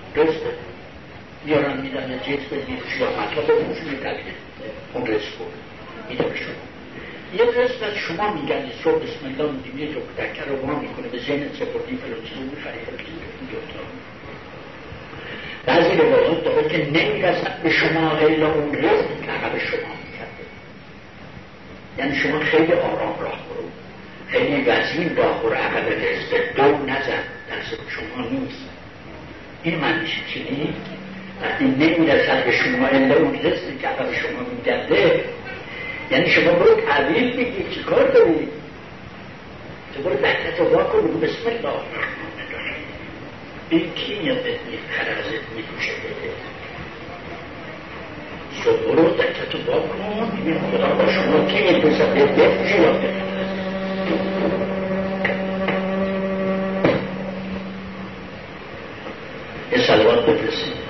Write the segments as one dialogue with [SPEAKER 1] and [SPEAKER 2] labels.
[SPEAKER 1] رزق میارن میدن یه جیت بدید یا مطلب موجود میدنید اون رزق رو میده به شما. یه رزق از شما میگن صبح بسم الله میدیم یه جو دکر رو ما میکنه به ذهن سپردی فلان چیزو میخری فلان چیزو. بعضی روایات داره که نمیرسد به شما الا اون رزق که عقب شما میکرده. یعنی شما خیلی آرام راه برو، خیلی وزین راه برو، عقب رزق دو نزن، دست شما نیست. این معنیش چی؟ وقتی نمیرسد به شما الا اون رزق که عقب شما میکرده، یعنی شما برو تعبیر بگید چی کار دارید؟ تو برو دکتت رو واکن بگو بسم الله الرحمن الرحیم. این کی میاد بدید خرازت میپوشه بده؟ تو برو دکتت رو واکن بگید خدا با شما کی میپوشه بپوشه یا بپوشه. یه صلوات بفرستید.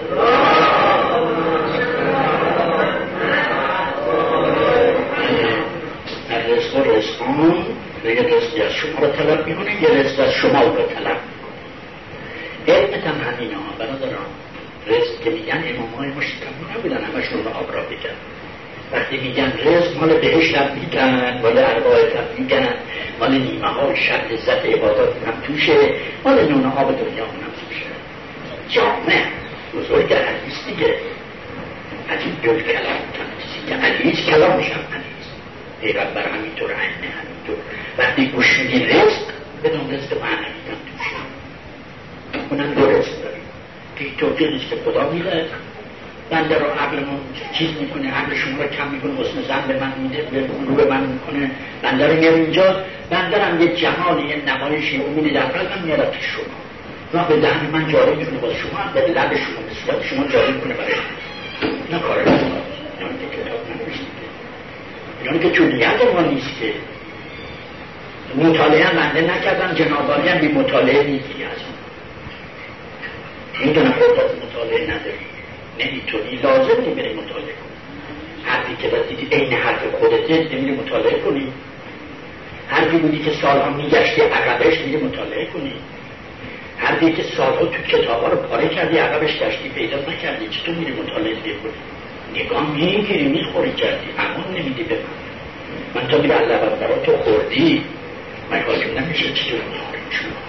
[SPEAKER 1] رزق و رزقان یه رزقی از شما رو طلب میکنه، یه رزق از شما رو طلب میکنه. علمت هم همین ها برادران. رزق که میگن امامای ما شکمون نبودن همشون رو آب را بگن. وقتی میگن رزق مال بهشت هم میگن، مال اربایت هم میگن، مال نیمه ها شب لذت عبادات هم توشه، مال نون آب دنیا هم توشه. جامع بزرگ حدیث دیگه. عجیب جز کلام تنسی که عدیث کلامش هم عدیث پیغمبر همینطور همینطور. وقتی گوش میدین رزق بدون رزق معنوی هم توشه. اونم دو رزق داریم که این توقیه رزق خدا میده، بنده رو عقلمون چیز میکنه، عقل شما رو کم میکنه، حسن زن به من میده، رو به من میکنه، بنده رو میاره اینجا، بنده هم یه جمالی یه نمایشی امید در قلبم میاره تو شما، راه به دهن من جاری میکنه باز شما هم به لب شما به صورت شما جاری میکنه برای نه کار شما. یعنی که کتاب نمیشنید، یعنی که چونیت ما نیست که مطالعه منده نکردم، جنابالی هم بی مطالعه میگیری از اون میدونم خودت مطالعه نداری، نمیتونی، لازم نمیری مطالعه کنی. حرفی که باید دیدی این حرف خودته نمیری مطالعه کنی. حرفی بودی که سالها میگشتی عقبش میری مطالعه کنی. حرفی که سالها تو کتابا رو پاره کردی عقبش گشتی پیدا نکردی، چطور میری مطالعه کنی؟ نگاه میگیری میخوری کردی همون نمیدی به من تا میره علبت برای تو خوردی من حاجم نمیشه چطور میخوری شما.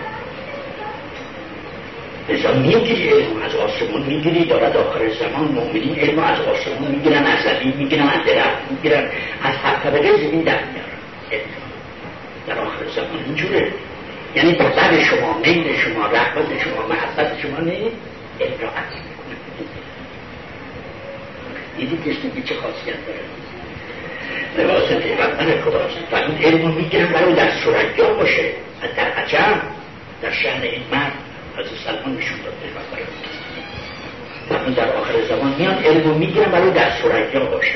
[SPEAKER 1] ازا میگیری علم از آسمون میگیری، دارد آخر زمان مؤمنین علم از آسمون میگیرن، از زمین میگیرن، از درخت میگیرن، از هر طبقه زمین در میارن. در آخر زمان اینجوره، یعنی بزر شما، میل شما، رغبت شما، محبت شما نیست اطاعت میکنه. دیدی که چه خاصیت داره؟ لباس پیغمبر خداست و این علم میگیرن برای در سریا باشه. در عجم در شأن این مرد حضرت سلمان نشون داد پیغمبر در آخر زمان میان علم میگیرن برای در سریا باشه.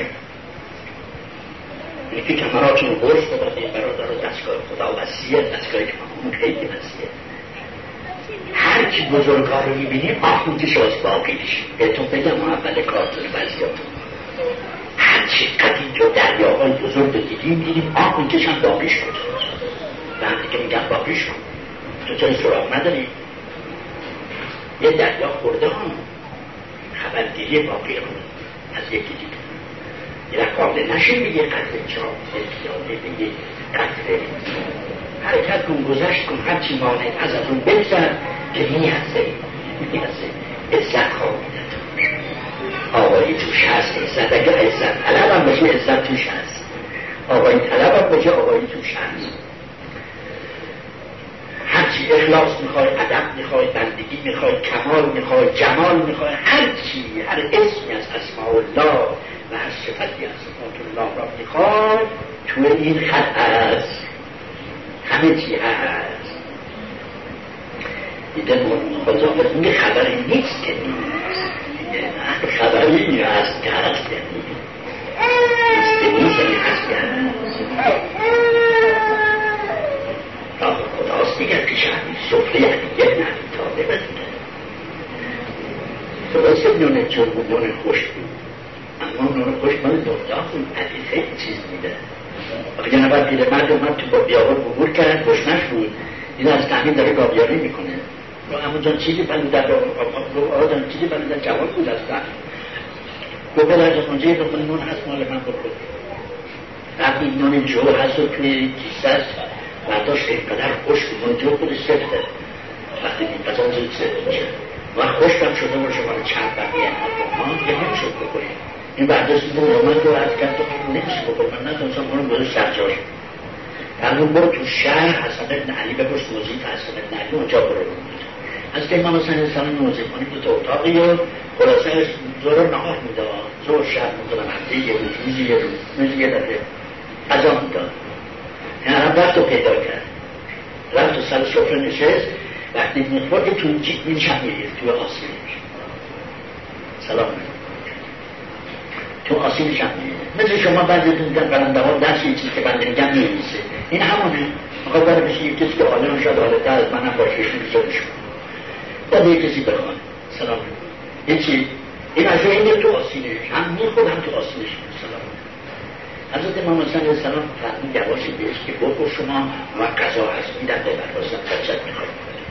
[SPEAKER 1] یکی کمراتون رو برش بدادیم برادر و دستگاه خدا وسیعه، دستگاه که همون خیلی وسیعه. هر کی بزرگاه رو میبینیم آخوندش از باقیش بهتون بگم اول کارتون وضعیاتون هر چی قدیم دریاهای بزرگ دیدیم آخوندش هم باقیش کن وقتی که میگم باقیش کن تو چرا سراغ نداری؟ یه دریا خورده هم خبرگیری باقی کن از یکی دیگه یه قابل نشه بگه قدر چرا احتیاطه بگه قدر حرکت کن گذشت کن هرچی مانه از اون بگذر که میهزه عزت خواهیدت آقایی توش هست عزت اگر عزت طلب هم باشه عزت توش هست آقایی طلب هم باشه آقایی توش هست هرچی اخلاص میخوای ادب میخوای بندگی میخوای کمال میخوای جمال میخوای هرچی هر اسمی از اسماء الله و هر صفتی از صفات الله را میخوای تو این خط هست همه چی هست دیده خدا میگه خبری نیست که نیست خبری هست که هست که نیست که هست که هست راه خداست دیگر پیش همین صفره یعنی یک نمیتابه بزنه تو بسید نونه جرم نونه خوش بود اما نونه خوش مال دنیا بود عدی خیلی چیز میده وقتی جنبت دیده مرد اومد تو با بیاور بگور کرد گشنش بود دیده از تحمیل داره گابیاری میکنه و همونجا چیزی پلو در گفت آدم چیزی برای در جواب بود هستن. گفت در اونجا یه بخون نون هست مال من بخور. وقتی نون جو هست و توی کیسه هست برداشت اینقدر خشک نون جو خودش سفته. وقتی این قضا زود سفت میشه و خشکم شده باشه مال چند بقیه یه نمیشه بخوریم. این برداشت نون رو من رو از کرد تو نمیشه بخور. من نتونستم کنم بوده سرجاش. فرمون برو تو شهر حسن ابن علی بپرس موزیف حسن ابن علی اونجا برو از که امام حسین علیه السلام موزیف کنیم دو تا اتاقی و خلاصه زور نهار میداد زور شهر میدادم هفته یه روز روزی یه روز روزی یه دفعه غذا میداد. این عرب رفت و پیدا کرد رفت و سر سفره نشست وقتی میخورد تو این شمیرید تو آسیب سلام تو آسیب شمیرید مثل شما بعضی دیدن برنده ها درس یه چیز که بنده میگم می‌نویسه این همونه میخواد برای بشه یک کسی که آدم شد حالت از منم باشش میزارش باید یک کسی بخوانه سلام این چی؟ این از این تو آسیبش هم میخود هم تو آسیبش سلام حضرت امام حسین علیه السلام فرمود یواشی بهش که بخور شما و قضا هست میدم به بردازم بچت میخواد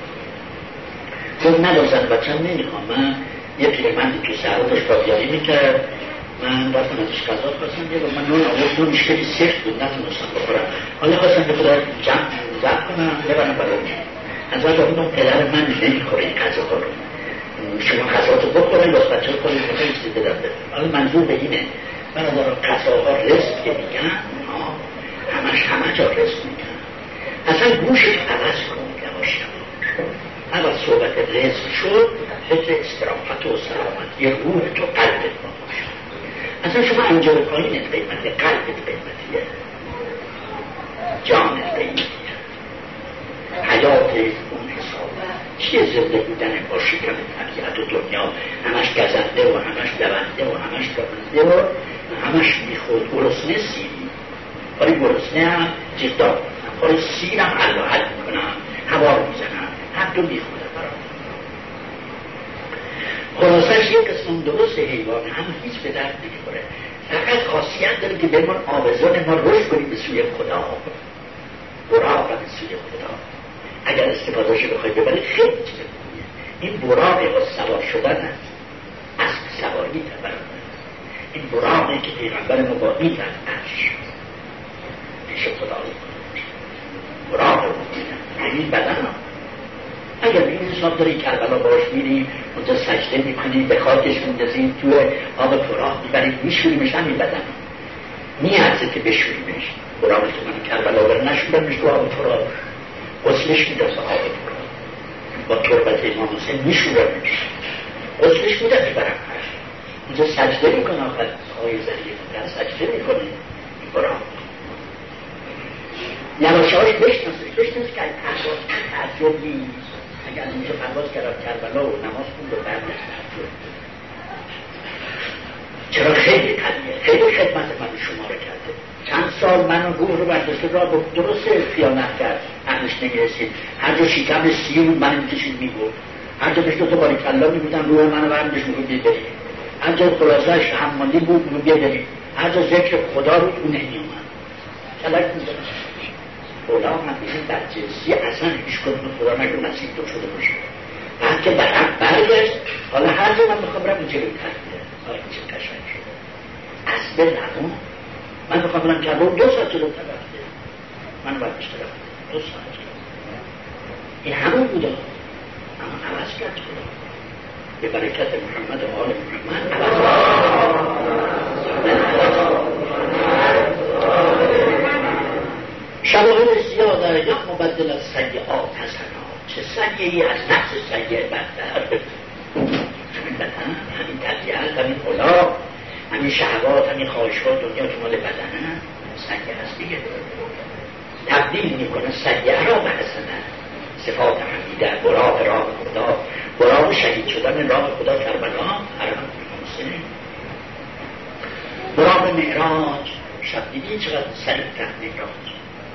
[SPEAKER 1] چون ندازن بچم نمیخوام من یه پیرمندی تو سهرا داشت راویاری میکرد من رفتم ازش غذا خواستم یه من نون آورد نونش خیلی سخت بود نتونستم بخورم حالا خواستم به خدا جمع کنم ببرم برای حضرت آقایون پدر من نمیخوره این غذاها رو شما غذاتو بخورن باز بچه ها خودش میخواه چیزی بدم بده حالا منظور به اینه برادران غذاها رزق که میگن همه جا رزق میگن اصلا گوشت عوض کن یواش اول صحبت رزق شد فکر استراحت و سلامتی روح تو قلبت باشه اصلا شما انجام پایینت قیمته قلبت قیمتیه جانت قیمتیه حیات اون حساب چیه زنده بودن با شکم طبیعت و دنیا همش گزنده و همش دونده و همش دونده و همش میخود گرسنه سیری ولی گرسنه هم جدا ولی سیرم حل و حل میکنم هوا رو میزنم هر دو میخوده خلاصش یک قسم درست حیوان هم هیچ به درد نمیخوره فقط خاصیت داره که بهمون آوزان ما رشد کنیم به سوی خدا براق به سوی خدا اگر استفادهش بخوای ببرید خیلی چیز خوبیه این براقه با سوار شدن است اسب سواری تبرد این براقه که پیغمبر ما با این رفتش پیش خدا براقه رو میدن این بدن هم اگر این حساب داری کربلا باش میریم اونجا سجده میکنیم به خاکش میندازیم توی آب فراغ میبریم میشوریمش همین بدن میارزه که بشوریمش براقه که من کربلا بر نشوریمش تو آب فراغ غسلش میدازه آب فراغ با تربت امام حسین میشوریمش غسلش میدازه برم اونجا سجده میکنه آخر آقای زریه سجده میکنه براقه یواشهاش بشناسه که پرواز تعجب نیست اگر اینجا پرواز کربلا و نماز کن و بردش تعجب چرا خیلی قدیه خیلی خدمت من شما رو کرده چند سال من روح رو برداشته را درسته خیانت کرد عقلش نمیرسید هر جا شکم سیر بود من میکشید میگفت هر جا بهش دوتا باری کلا میبودن روح منو برمیدش میگفت بیداریم هر جا خلاصهش حمالی بود میگفت بیداریم هر جا ذکر خدا رو اون نمیومد کلک میدارم اولا هم بیشون در جنسی اصلا هیچ کنم خدا نگه نصیب تو شده باشه بعد که در حق برگشت حالا هر جا من میخوام برم اینجا بکنم حالا چه قشنگ شده اصل نمون من میخوام برم کرده 2 ساعت جلو رفته من باید بشترم 2 ساعت این همون بوده اما عوض کرد خدا به برکت محمد و آل محمد شواهد زیاده یا مبدل از سیئات حسنات چه سیئی از نفس سیئی بدتر همین بدن همین طبیعت همین خلا همین شهوات همین خواهشات دنیا که مال بدنه سیئی هست دیگه تبدیل میکنه سیئی را به حسنه صفات حمیده براق راه خدا براق شهید شدن راه خدا کربلا حرم حسین براق معراج شب دیدی چقدر سریع تحت معراج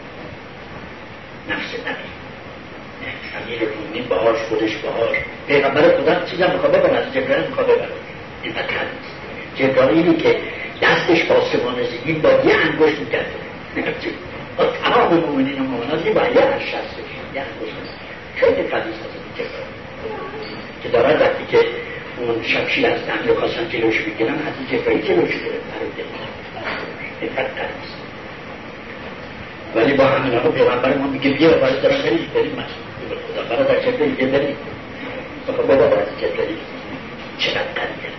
[SPEAKER 1] نفس نبی امیر رومی باهاش خودش باهاش پیغمبر خدا چیزم میخواه ببرد جبرائیل میخواه ببرد این بدتر نیست جبرائیلی که دستش با آسمان زمین با یه انگشت میکرد با تمام مومنین و مومنات با یه انگشت یه انگشت خیلی قدیس هست جبرائیل که دارد وقتی که اون شمشیر از دنده خواستن جلوش بگیرن، از جبرایی جلوش گرفت این فرق است. ولی با همین ها پیغمبر ما میگه بیا باید دارم بریم خدا برادر جبرایی بیا بریم بخواه بابا باید جبرایی چقدر قدیه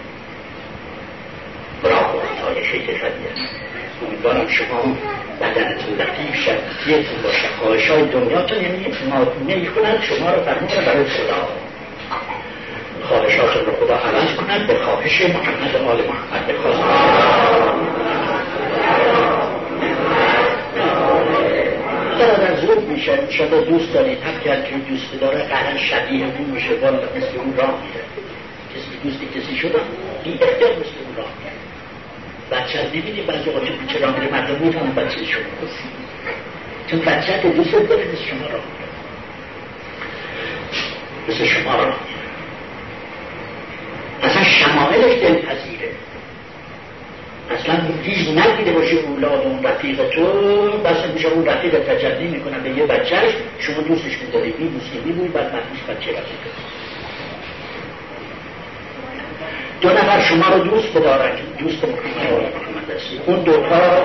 [SPEAKER 1] برا تایشه جفدیه. امیدوارم شما بدنتون لطیف شخصیتون باشه، خواهش های دنیاتون یعنی ماتونه کنند شما رو فرمون برای خدا، خواهشاتون رو خدا عوض کنند به خواهش محمد آل محمد بخواست. در زود میشه شده دوست دارید هم کرد که دوست داره قهرن شبیه اون میشه بالا مثل اون راه میره، کسی دوستی کسی شده این اختیار مثل اون راه میره. بچه ها نمیدیم بعضی اوقات تو کوچه راه میره مردم میفهمن بچه شما چون بچه ها که دوست داره مثل شما راه میره، مثل شما راه میره، اصلا شمائلش دلپذیره، اصلا ریز نگیده باشه اولاد اون رفیق تو بس میشه اون رفیق تجلی میکنن به یه بچهش شما دوستش میداری میبوی بعد مدوش بچه رفیق دو نفر شما رو دوست بدارن که دوست محمد هستی، اون دوتا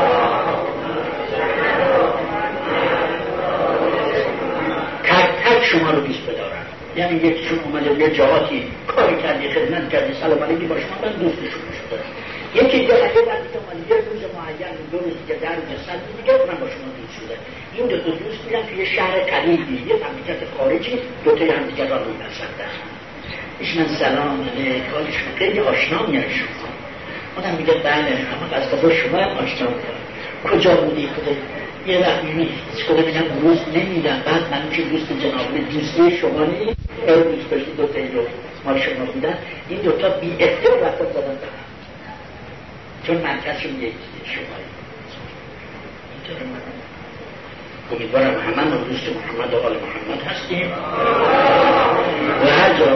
[SPEAKER 1] تک تک شما رو دوست بدارن. یعنی یکیشون اومده یه جهاتی کاری کردی خدمت کردی سلام علیکی با شما من دوستشون شده، یکی دیگه وقتی اومده یه روز معین دو روز دیگه در روز سال دیگه من با شما دوست شده. این دو دوست میرن توی شهر قریبی یه مملکت خارجی دوتای هم دیگه را می‌بسندن. ایش من سلام علیک حالشون خیلی آشنا میاد شما. آدم میگه بله اما از قضا شما هم آشنا میاد. کجا بودی خدا؟ یه وقت میبینی هیچ کده میگم روز نمیدن، بعد من که دوست جنابه دوستی شما نیست دوست داشتی دوتایی رو ما شما بودن، این دوتا بی اختیار رفتن زدن به هم چون مرکزشون یک شمایی. اینطور من امیدوارم همه ما دوست محمد و آل محمد هستیم و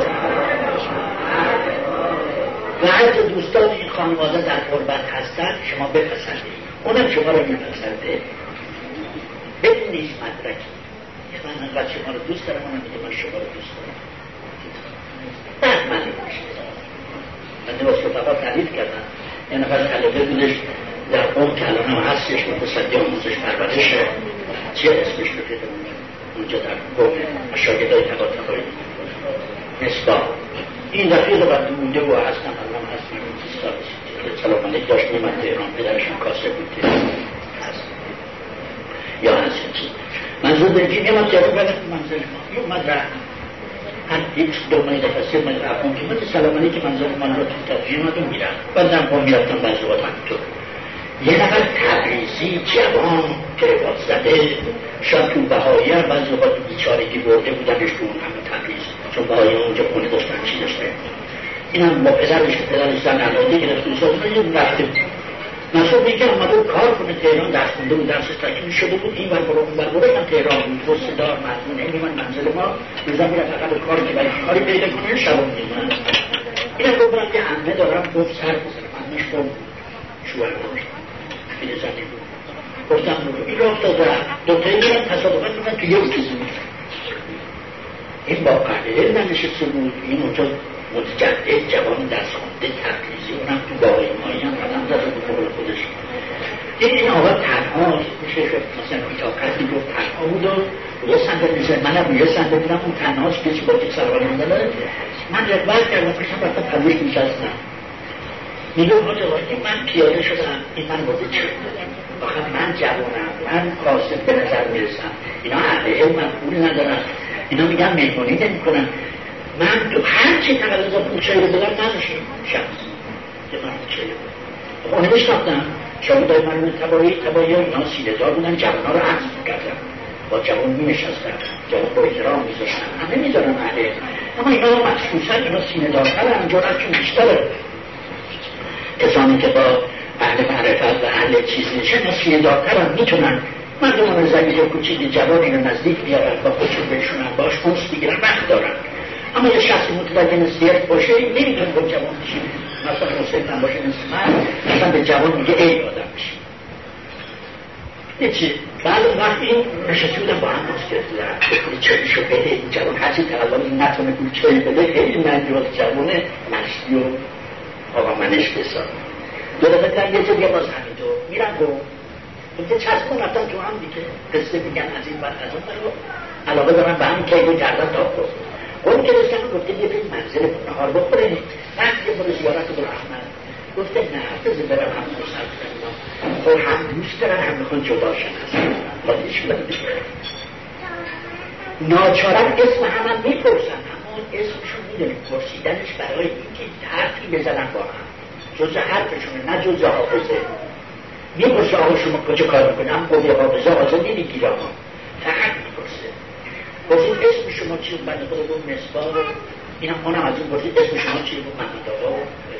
[SPEAKER 1] هر جا دوستان این خانواده در قربت هستن شما بپسندید، اونم شما رو میپسنده بدون نیست مدرکی. من انقدر شما رو دوست دارم اونم میگه من شما رو دوست دارم، بعد من من با صفحات تعریف کردم یه نفر طلبه بودش در قوم که الان هم هستش متصدی آموزش پرورشه چیه اسمش رو پیدا اونجا در قوم شاگردای تقاطع‌های مصباح این رفیق بعد مونده و هستم الان هستم سلام علیک داشت میمد تهران پدرشون کاسه بود هست یا هست منظور داریم یه من جواب بدم منظر ما یه اومد رفت هر یک دو مایه دفعه سه مایه رفتم که من سلام علیک منظر من رو تو تفجیر مدون میرم بعدم با میرفتم بعضی وقت همینطور یه نفر تبریزی جوان کروات زده شاید تو بهایی هم بعضی وقت تو بیچارگی برده بودنش تو اون همه تبریز چون بهایی اونجا خونه داشتن چی داشته این هم با پدرش زن علاده گرفت و سازونه یه رفته بود نصور میگه اومده کار کنه تهران درس خونده بود درسش تکمیل شده بود این بر برو اون بر برو هم تهران بود وسدار مضمون این من منزل ما روزا میره فقط کار که برای کاری پیدا کنه شبا میمونن این رو برم که عمه دارم گفت سر بزنم عمهش با شوهر داشت این زنی بود گفتم این رو افتاد رفت دوتایی میرن تصادفا میرن تو یه چیزی میرن این با قهده ننشسته بود این اونجا متجدد جوان درس خونده تبریزی اونم تو باقی مایی هم قدم داده بود بقول خودش این آقا تنها میشه مثلا بیتاقتی گفت تنها بود و یه صندل میشه منم یه صندل بودم اون تنهاست کسی با که سربانی مداره من رقبت کردم فکرم رفتم پلوش میشستم میگه حاج آقا این من پیاده شدم این من بوده چه آخه من جوانم من قاصد به نظر میرسم اینا اهل علم من پول ندارم اینا میگن مهمانی نمی کنم من تو هر چی تقلیزا پولچایی رو بدم نداشتم شخص که من پولچایی رو اونه بشتاختم شاگردای من تبایی ها اینا سیده دار بودن جوان ها رو عرض کردم با جوان می نشستن جوان با احترام میذاشتن همه میذارن اهله اما اینا مخصوصا اینا سینه دارتر هم جورتشون بیشتره کسانی که با اهل معرفت و اهل چیز نشه اینا سینه دارتر هم میتونن مردم رو زنگیجه کوچیک جوانی رو نزدیک بیارن با خودشون بشونن باش خونس بگیرن وقت دارن اما یه شخصی متوجه سیرت باشه نمیتونه با جوان بشید مثلا حسین هم باشه مثل من مثلا به جوان میگه ای آدم بشید چی؟ بعد وقت این نشسته بودن با هم باز گرفتن به چایشو بده این جوان هرچی تقلال این نتونه پول چایی بده خیلی منجوات جوانه راستی و آقا منش بسار دو دفعه تا یه جا باز همینطور میرن رو که چسبون رفتن تو هم دیگه قصه میگن از این بعد از اون رو علاقه دارن به همین کیگو کردن تا خود اون که رسیدن گفته یه فیلم منزل نهار بخوره بعد یه برو زیارت برو احمد گفته نه بذار برم هم فرصت کنم خب هم دوست دارن هم میخوان جداشن هستن خودش بده ناچارن اسم هم میپرسن اما اسمشون میدونیم پرسیدنش برای اینکه حرفی بزنن با هم جز حرفشونه نه جز حافظه میپرسه آقا شما کجا کار میکنم قوی حافظه آزادی میگیره ها فقط میپرسه پرسید اسم شما چی بود بنده خدا بود مصباح اینم اونم از اون پرسید اسم شما چی بود محمد آقا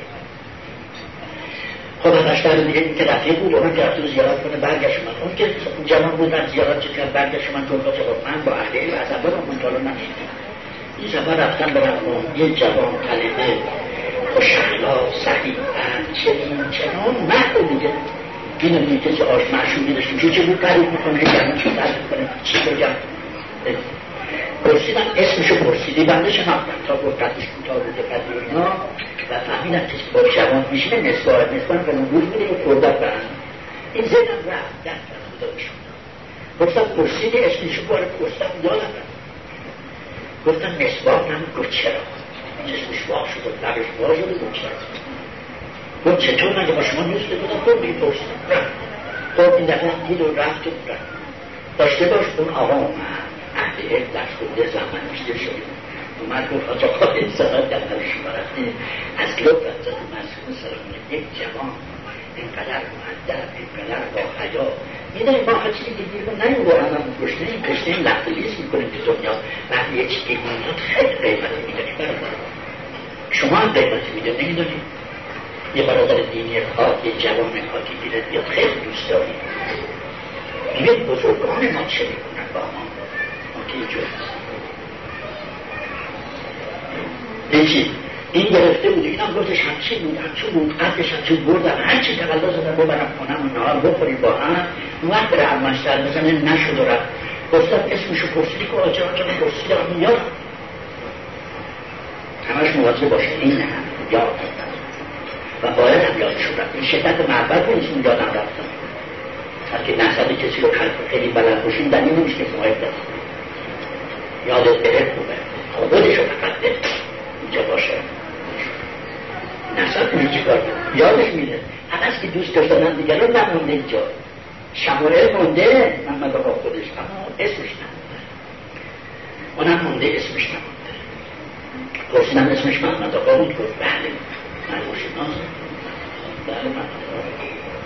[SPEAKER 1] خب ازش در دیگه این که رفیه بود اونم که رفته زیارت کنه برگشت من اون که جوان بود در زیارت چه کرد برگشت من طور جواب من با اهلی و از اول اون منطالا نمیدیم این زمان رفتن برم یه جوان کلمه خوشحلا صحیح چنان محل دیگه این هم یه کسی آش معشوقی داشتیم چه بود تعریف میکنه جمعه چی تعریف کنه چی بگم پرسیدم اسمشو پرسیدی بنده شناختم تا گفت قدش کوتاه بوده قدر اینا و فهمیدم کسی با جوان میشینه نسبت کنم روز میده و خوردت برن این زنم رفت در خدا بشوندم گفتم پرسیدی اسمشو باره پرسیدم یادم رفت گفتم نسبت گفت چرا اسمش واق شد و لبش باز شد و چرا گفت چطور نگه با شما نیست بودم خب میپرسیدم رفت خب این دفعه دید و رفت و رفت داشته باش اون آقا اومد اهل علم درس خونده زمان نشته شدیم اومد گفت آجا خواهد این سرات در شما رفتیم از لطف حضرت مسئول سلام یک جوان اینقدر مهدر اینقدر با حیا میدونیم ما هرچی دیگه رو نیم با هم گشته این کشته این لحظلیس میکنیم تو دنیا وقتی یه چیزی میدونید خیلی قیمتی میدونیم برادر شما هم قیمتی میدونید نمیدونید یه برادر دینی خاک یه جوان خاکی بیرد بیاد خیلی دوست داریم ببین بزرگان ما چه میکنن با ما که اینجور هست یکی این گرفته بود این هم گفتش همچی بود قدش همچی بردم هرچی تقلا زدن ببرم کنم و نهار بخوریم با هم اون وقت بره علمانشتر بزنه نشد و رفت گفتم اسمشو پرسیدی که آجا پرسیدم یاد همش مواظب باشه این نه یاد و باید هم یادشون رفت این شدت محبت رو نیستون یادم رفتم هرکی نصد کسی رو خیلی بلند باشین در این نمیشه که محبت دست یادت بره خوبه خودشو فقط اینجا باشه نصد کنی چی کار یادش میده هم از که دوست داشتن دیگر رو نمونده اینجا شماره مونده محمد آقا خودش اما اسمش نمونده اونم مونده اسمش نمونده پرسیدم اسمش محمد آقا بود گفت بله من شناسم بله محمد آقا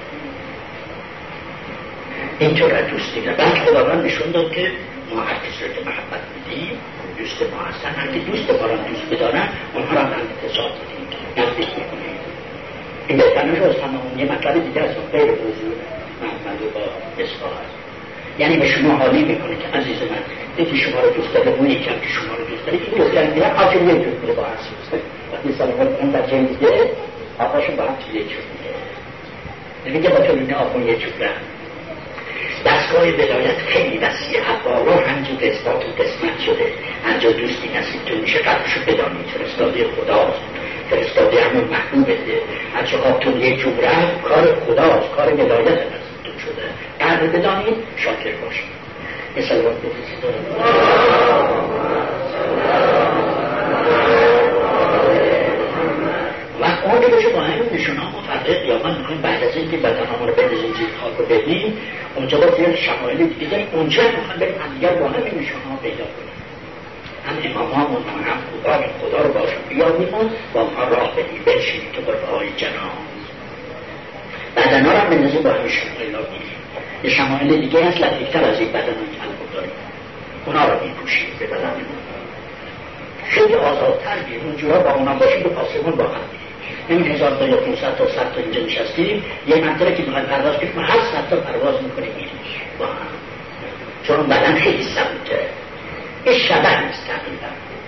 [SPEAKER 1] اینطور دوست دیگه بعد خداوند نشون داد که ما هر کسی رو که محبت میدیم دوست ما هستن هر که دوست ما رو دوست بدارن اونها رو هم اتصال بدیم نزدیک میکنیم این بهترنش رو از تمام یه مطلب دیگه از غیر حضور محمد و با اصفا هست یعنی به شما حالی میکنه که عزیز من یکی شما رو دوست داره اون یکم که شما رو دوست داره که دوست داره میرن آخر یه جور میره با هست وقتی سلامت اون در جنگیده آقاشون با هم توی یه جور میره نمیگه با طولونه آقون یه جور رن دستگاه ولایت خیلی وسیعه بالا همجور اثبات و قسمت شده هرجا دوستی نصیبتون میشه قدرشو بدانید فرستاده خداست فرستاده همون محبوبه هرچه آبتون یه جور رفت کار خداست کار ولایت نصیبتون شده قدر بدانید شاکر باشید یه سلوات بفرستید و اون که با همین نشون ها مفرق قیامت میکنیم بعد از این که بدن ها رو بندازیم زیر خاک رو بدیم اونجا با زیر شمایل دیگه داریم اونجا میخوان بریم هم دیگر با همین نشون ها پیدا کنیم هم امام ها هم خدا رو باشون بیاد میخوان با اونها راه بدیم بنشینیم تو قربه های جنان بدن ها رو هم بندازیم با همین شمایل ها میگیم یه شمایل دیگه هست لطیفتر از این بدن های کلمه داریم اونا رو میپوشیم به بدن خیلی آزادتر بیم اونجورا با اونا باشیم به پاسمون با هم نمی 1000 تا یا 500 تا 100 تا اینجا نشستیم یه منطقه که میخوایم پرواز کنیم هر 100 تا پرواز میکنیم با هم چون اون بدن خیلی سبوته این شبه نیست تقریبا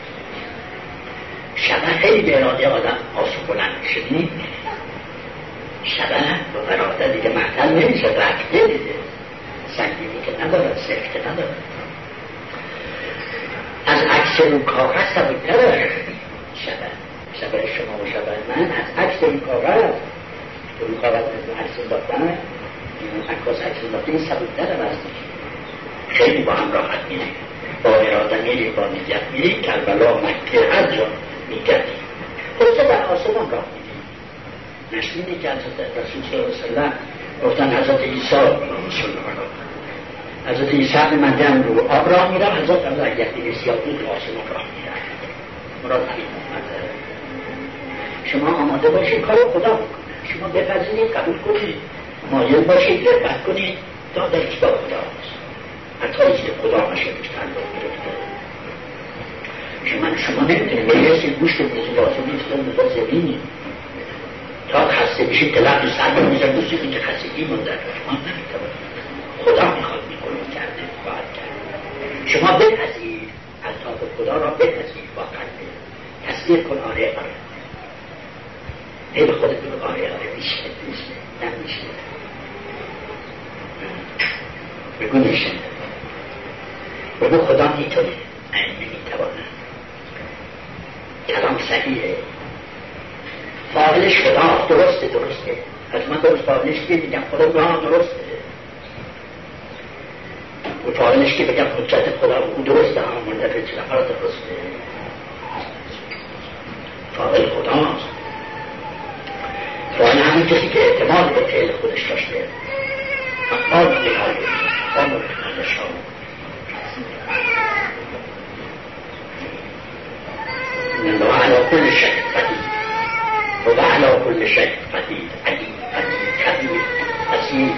[SPEAKER 1] شبه خیلی به اراده آدم آسو بلند شدیم شبه با اراده دیگه محتل نمیشه رکته دیده سنگینی که ندارد سفت که ندارد از عکس رو کاغذ سبوتره شبه شبه شما و شبه من از عکس این کاغذ تو این کاغذ عکس انداختن این عکاس عکس انداخته این سبودتر وزنش خیلی با هم راحت میری با اراده میری با نیت میری کربلا مکه هر جا میگردی خودت در آسمان راه میری نشینی که رسول صلی الله علیه وسلم گفتن حضرت عیسی حضرت عیسی مندم رو آب راه میره حضرت عیسی اگر سیاه بود آسمان راه میره مراد همین شما آماده باشید کار خدا بکنید شما بپذیرید قبول کنید مایل باشید رفت کنید تا در کتاب خدا هست حتی که خدا نشه تعلق گرفته شما نمیتونید میرسید گوشت بزرگ آسانی فتن زمینی تا خسته بشید تلقی سر میزن دوستی که خستگی منده شما نمیتونید خدا میخواد میکنید کرده باید کرد شما بپذیرید الطاف خدا را بپذیرید با قلب تصدیق کن آره به خودت بگو آره میشه نمیشه بگو میشه بگو خدا میتونه من نمیتوانم کلام صحیحه فاعلش خدا درسته از من درست فاعلش که میگم خدا درسته و فاعلش که بگم حجت خدا او درسته منتفع چه نفر درسته فاعل خداست فاعل همین کسی که اعتماد به فعل خودش داشته افعال بخواهید افعال بخواهید من الله على كل شيء قدير وعلى كل شيء قدير قدير قدير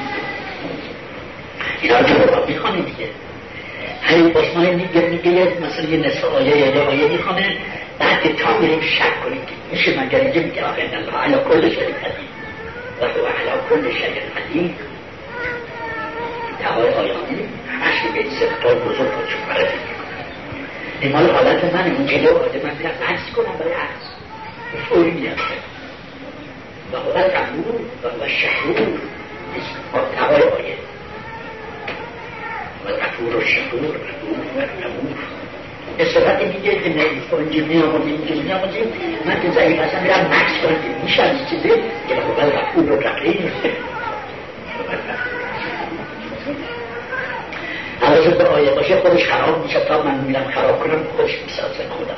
[SPEAKER 1] اینا رو میخوانه دیگه همین باشمانه میگه مثلا یه نصف آیه یا آیه میخوانه بعد که تا میریم شک کنیم که میشه مگر اینجا میگه آخه الله على كل شيء قدير و هو على كل شيء قدير دوای آیانی همش میگه سختار بزرگ رو چون برده این مال حالت من این جلو آده من میرم عکس کنم برای عکس فوری میرم و هو الغفور و هو الشکور دوای آیه و الغفور و شکور و الغفور استفاده میگه که اینجا میامدیم من که ضعیف هستم میرم عکس کنم که میشه از چیزی که هو الغفور و رقیم حواظت به آیه باشه خودش خراب میشه تا من میرم خراب کنم خودش میسازه خدا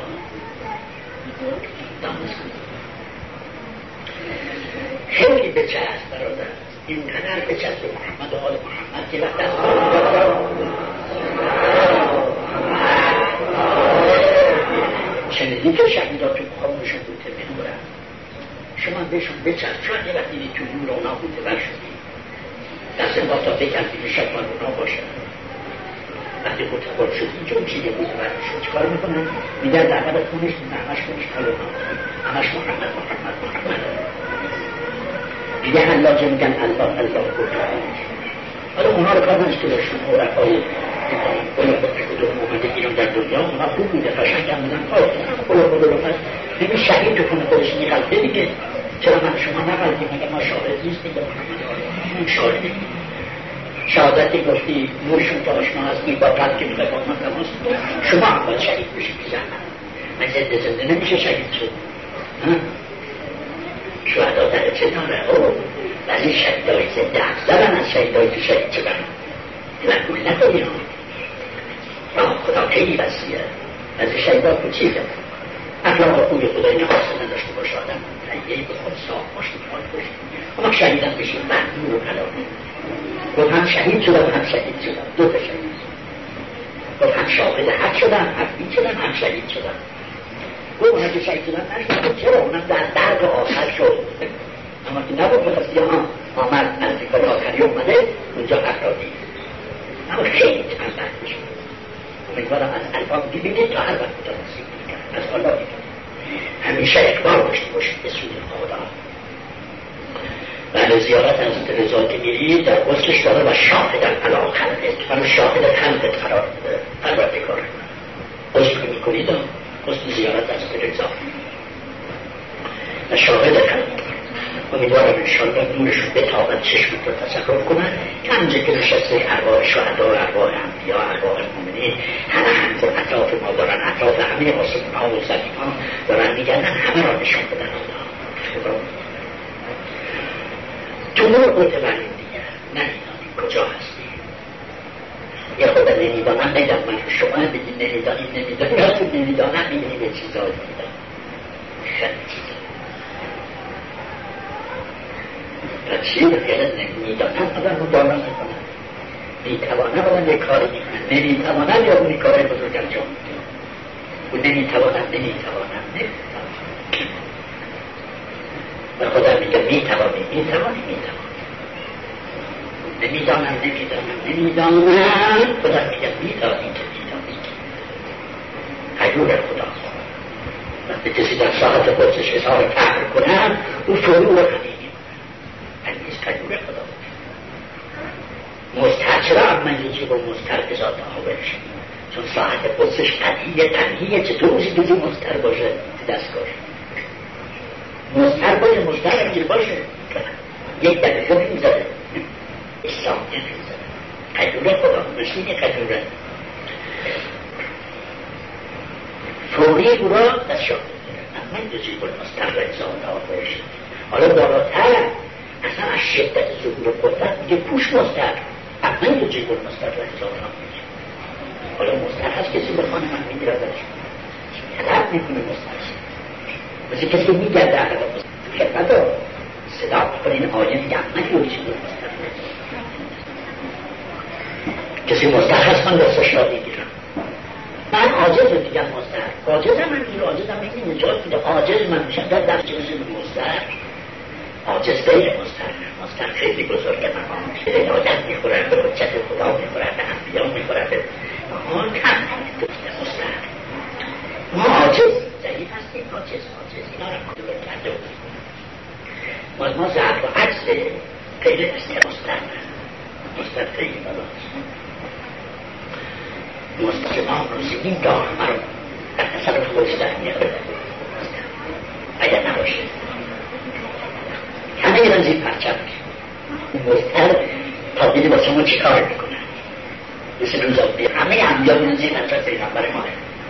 [SPEAKER 1] خیلی بچست برادر اینقدر بچست به محمد و آل محمد که وقت از شنیدی که شهیدات تو خاموشن بوده بنورن شما بهشون بچست چون یه وقتی تو نور اونا بوده بر شدی دست ما تا بکردیم شکمان اونا باشن وقتی متقال شد اینجا اون چیزی بود برد شد چکار میکنن؟ میگن در قبل خونش همش خونش کلونا همش محمد دیگه حلاجه میگن الله قرآنش حالا اونا رو کار نشته داشتن عرفای محمد ایران در دنیا اونا خوب بوده قشنگ هم بودن کار نمی شهید تو کنه خودش میغلطه دیگه چرا من شما نغلطیم مگه ما شاهد نیست دیگه محمد شاهد شهادتی گفتی نورشون که آشنا هستی با قلب که میخوای با من تماس شما هم باید شهید بشید که زنده من زنده نمیشه شهید شد شهدا در چه داره ولی شهیدای زنده افضلن از شهیدای که شهید شدن من گوش نکنیم خدا خیلی وسیعه از شهیدا که چی کنم اخلاق خوبی خدای نخواسته نداشته باشه آدم تهیهی به خود صاف باشید حال باشید اما شهیدن بشید مردم رو کلامه گفت هم شهید شدن هم شهید شدن دو تا شهید گفت هم شاهد حق شدن هم بید شدن هم شهید شدن گفت اونها که شهید شدن نشدن چرا اونم در درد آخر شد اما که نبود بخواستی آمد نزدیکای آخری اومده اونجا افرادی اما خیلی چند درد شد امیدوارم از الفا ببینید تا هر وقت متناسب از حالا همیشه اقبال داشته باشید به سوی خدا بله زیارت از رضا که میرید در وصلش داره و شاهدن علا خلقت و شاهد خلقت قرار بکاره وصل که میکنید وصل زیارت از رضا و شاهد خلقت امیدوارم انشاءالله نورشون بتابد چشمت رو تصرف کنن که همونجا که نشسته ارواح شهدا و ارواح انبیا و ارواح مومنین همه همینطور اطراف ما دارن، اطراف همه آسمان ها و زمین ها دارن میگردن، همه را نشان بدن خدا. تو نور قطبرین دیگر نمیدانیم کجا هستی. یه خدا نمیدانم نگم من شما بگید نمیدانیم یا تو نمیدانم میبینیم یه چیزایی میدانم خیلی چیزا و چیه به فعلا نمیدانم آدم رو بالا نکنم، میتوانم آدم یه کاری میکنم، نمیتوانم یا اونی کارهای بزرگ انجام میکنم و نمیتوانم و خدا میگه میتوانی نمیدانم خدا میگه میدانی حیور خدا. وقتی کسی در ساعت خودش اظهار فخر کنن او فوری رو خدیمی کنن نیست حیور خدا. مستر چرا اما یکی با مستر بذات آورش چون ساعت خودش تنهیه چطور روزی دوزی مستر باشه دستگاه مستر باشه یک دقیقه نمیذاره اسلام نمیذاره قدوره خدا مشین قدوره فوری او را دستشان بگیره من دوزی بود مستر را ازاد آورش. حالا بالاتر اصلا از شدت ظهور قدرت میگه پوش مستر من دوزی بود مستر را ازاد آورش. حالا مستر هست کسی به خانه من میگردش طلب میکنه مستر مثل کسی میگرده عقب خدمت رو صدا کنه این آیه میگه من دوزی بود مستر کسی مستر هست من دستش را بگیرم. من عاجز رو دیگم مستر عاجزم من این عاجزم این نجات میده عاجز من میشم در دست چیزی مستر عاجز غیر مستر خیلی بزرگه مقام شده ارادت میخوره به حجت خدا میخوره به انبیا میخوره به آن کم مستر ما عاجز ضعیف هستیم عاجز اینا را کنترل کرده ما ضعف و عجز غیر مستر خیلی بالاست. مستقیمان روزی این دار مرا در تصرف خودش در میاره اگر نباشه همه ایران زیر پرچم مستر تا دیدی با شما چی کار میکنن مثل روزابی همه انبیا میرن زیر پرچم پیغمبر ماه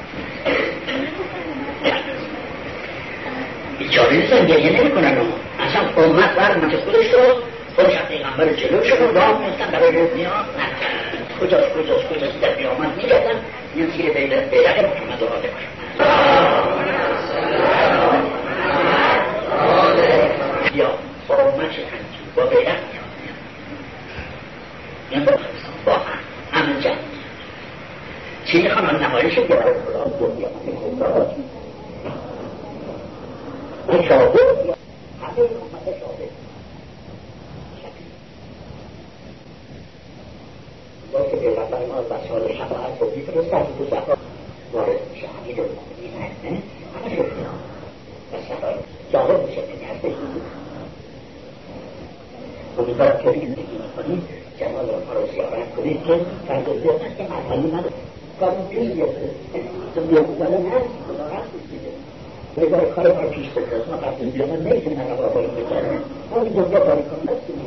[SPEAKER 1] بیچاره نیستن گریه نمیکنن اصلا امت برمت خودش هم پیغمبر جلو شما راه میستن برای روز نیاز کجاست در قیامت میگردن این زیر بیرق محمد آده یا با امت شکنجی با بیرق میان با همه جمع چی میخوان نمایش برای خدا با قیامت خدا شاهد همه امت شاهد باید که پیغمبر ما از بسال شفاعت رو بیفرستن تو زفا وارد میشه همین رو مؤمنین همه شد اینا و شفاعت جالب میشه نگرده امیدوارم که این زندگی میکنیم جمال آنها رو زیارت کنید که فرزنده هست که مرحلی من کارون پیش بیفته تو بیاگوزاله هست خدا هست دیده بگاه کار ما پیش بگذارد ما قبل این بیامن نیتون هر رو باید بگذارم ما این دنیا کاری کنم هستیم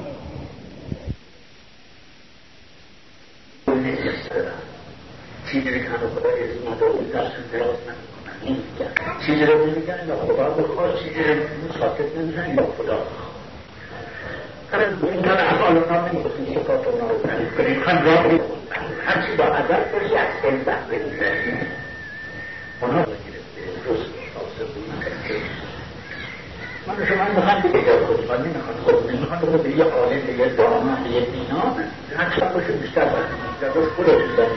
[SPEAKER 1] چیزی رو کنه خدا ریزی نداره دستون دراز نمیکنن چیزی رو نمیگن یا خدا بخواه چیزی رو ساکت نمیزن یا خدا بخواه این کار افعال اونا نمیگفتیم صفات اونا رو تعریف کنیم خواهیم راه هرچی با عدد باشی از خلصت بگیرن اونا رو گرفته رسل شاسه بودن من شما میخوام بگه خود من نمیخوام خود نمیخوام به یه عالم به یه دامه به یه دینا هر باشه بیشتر باشه خود رو بزنیم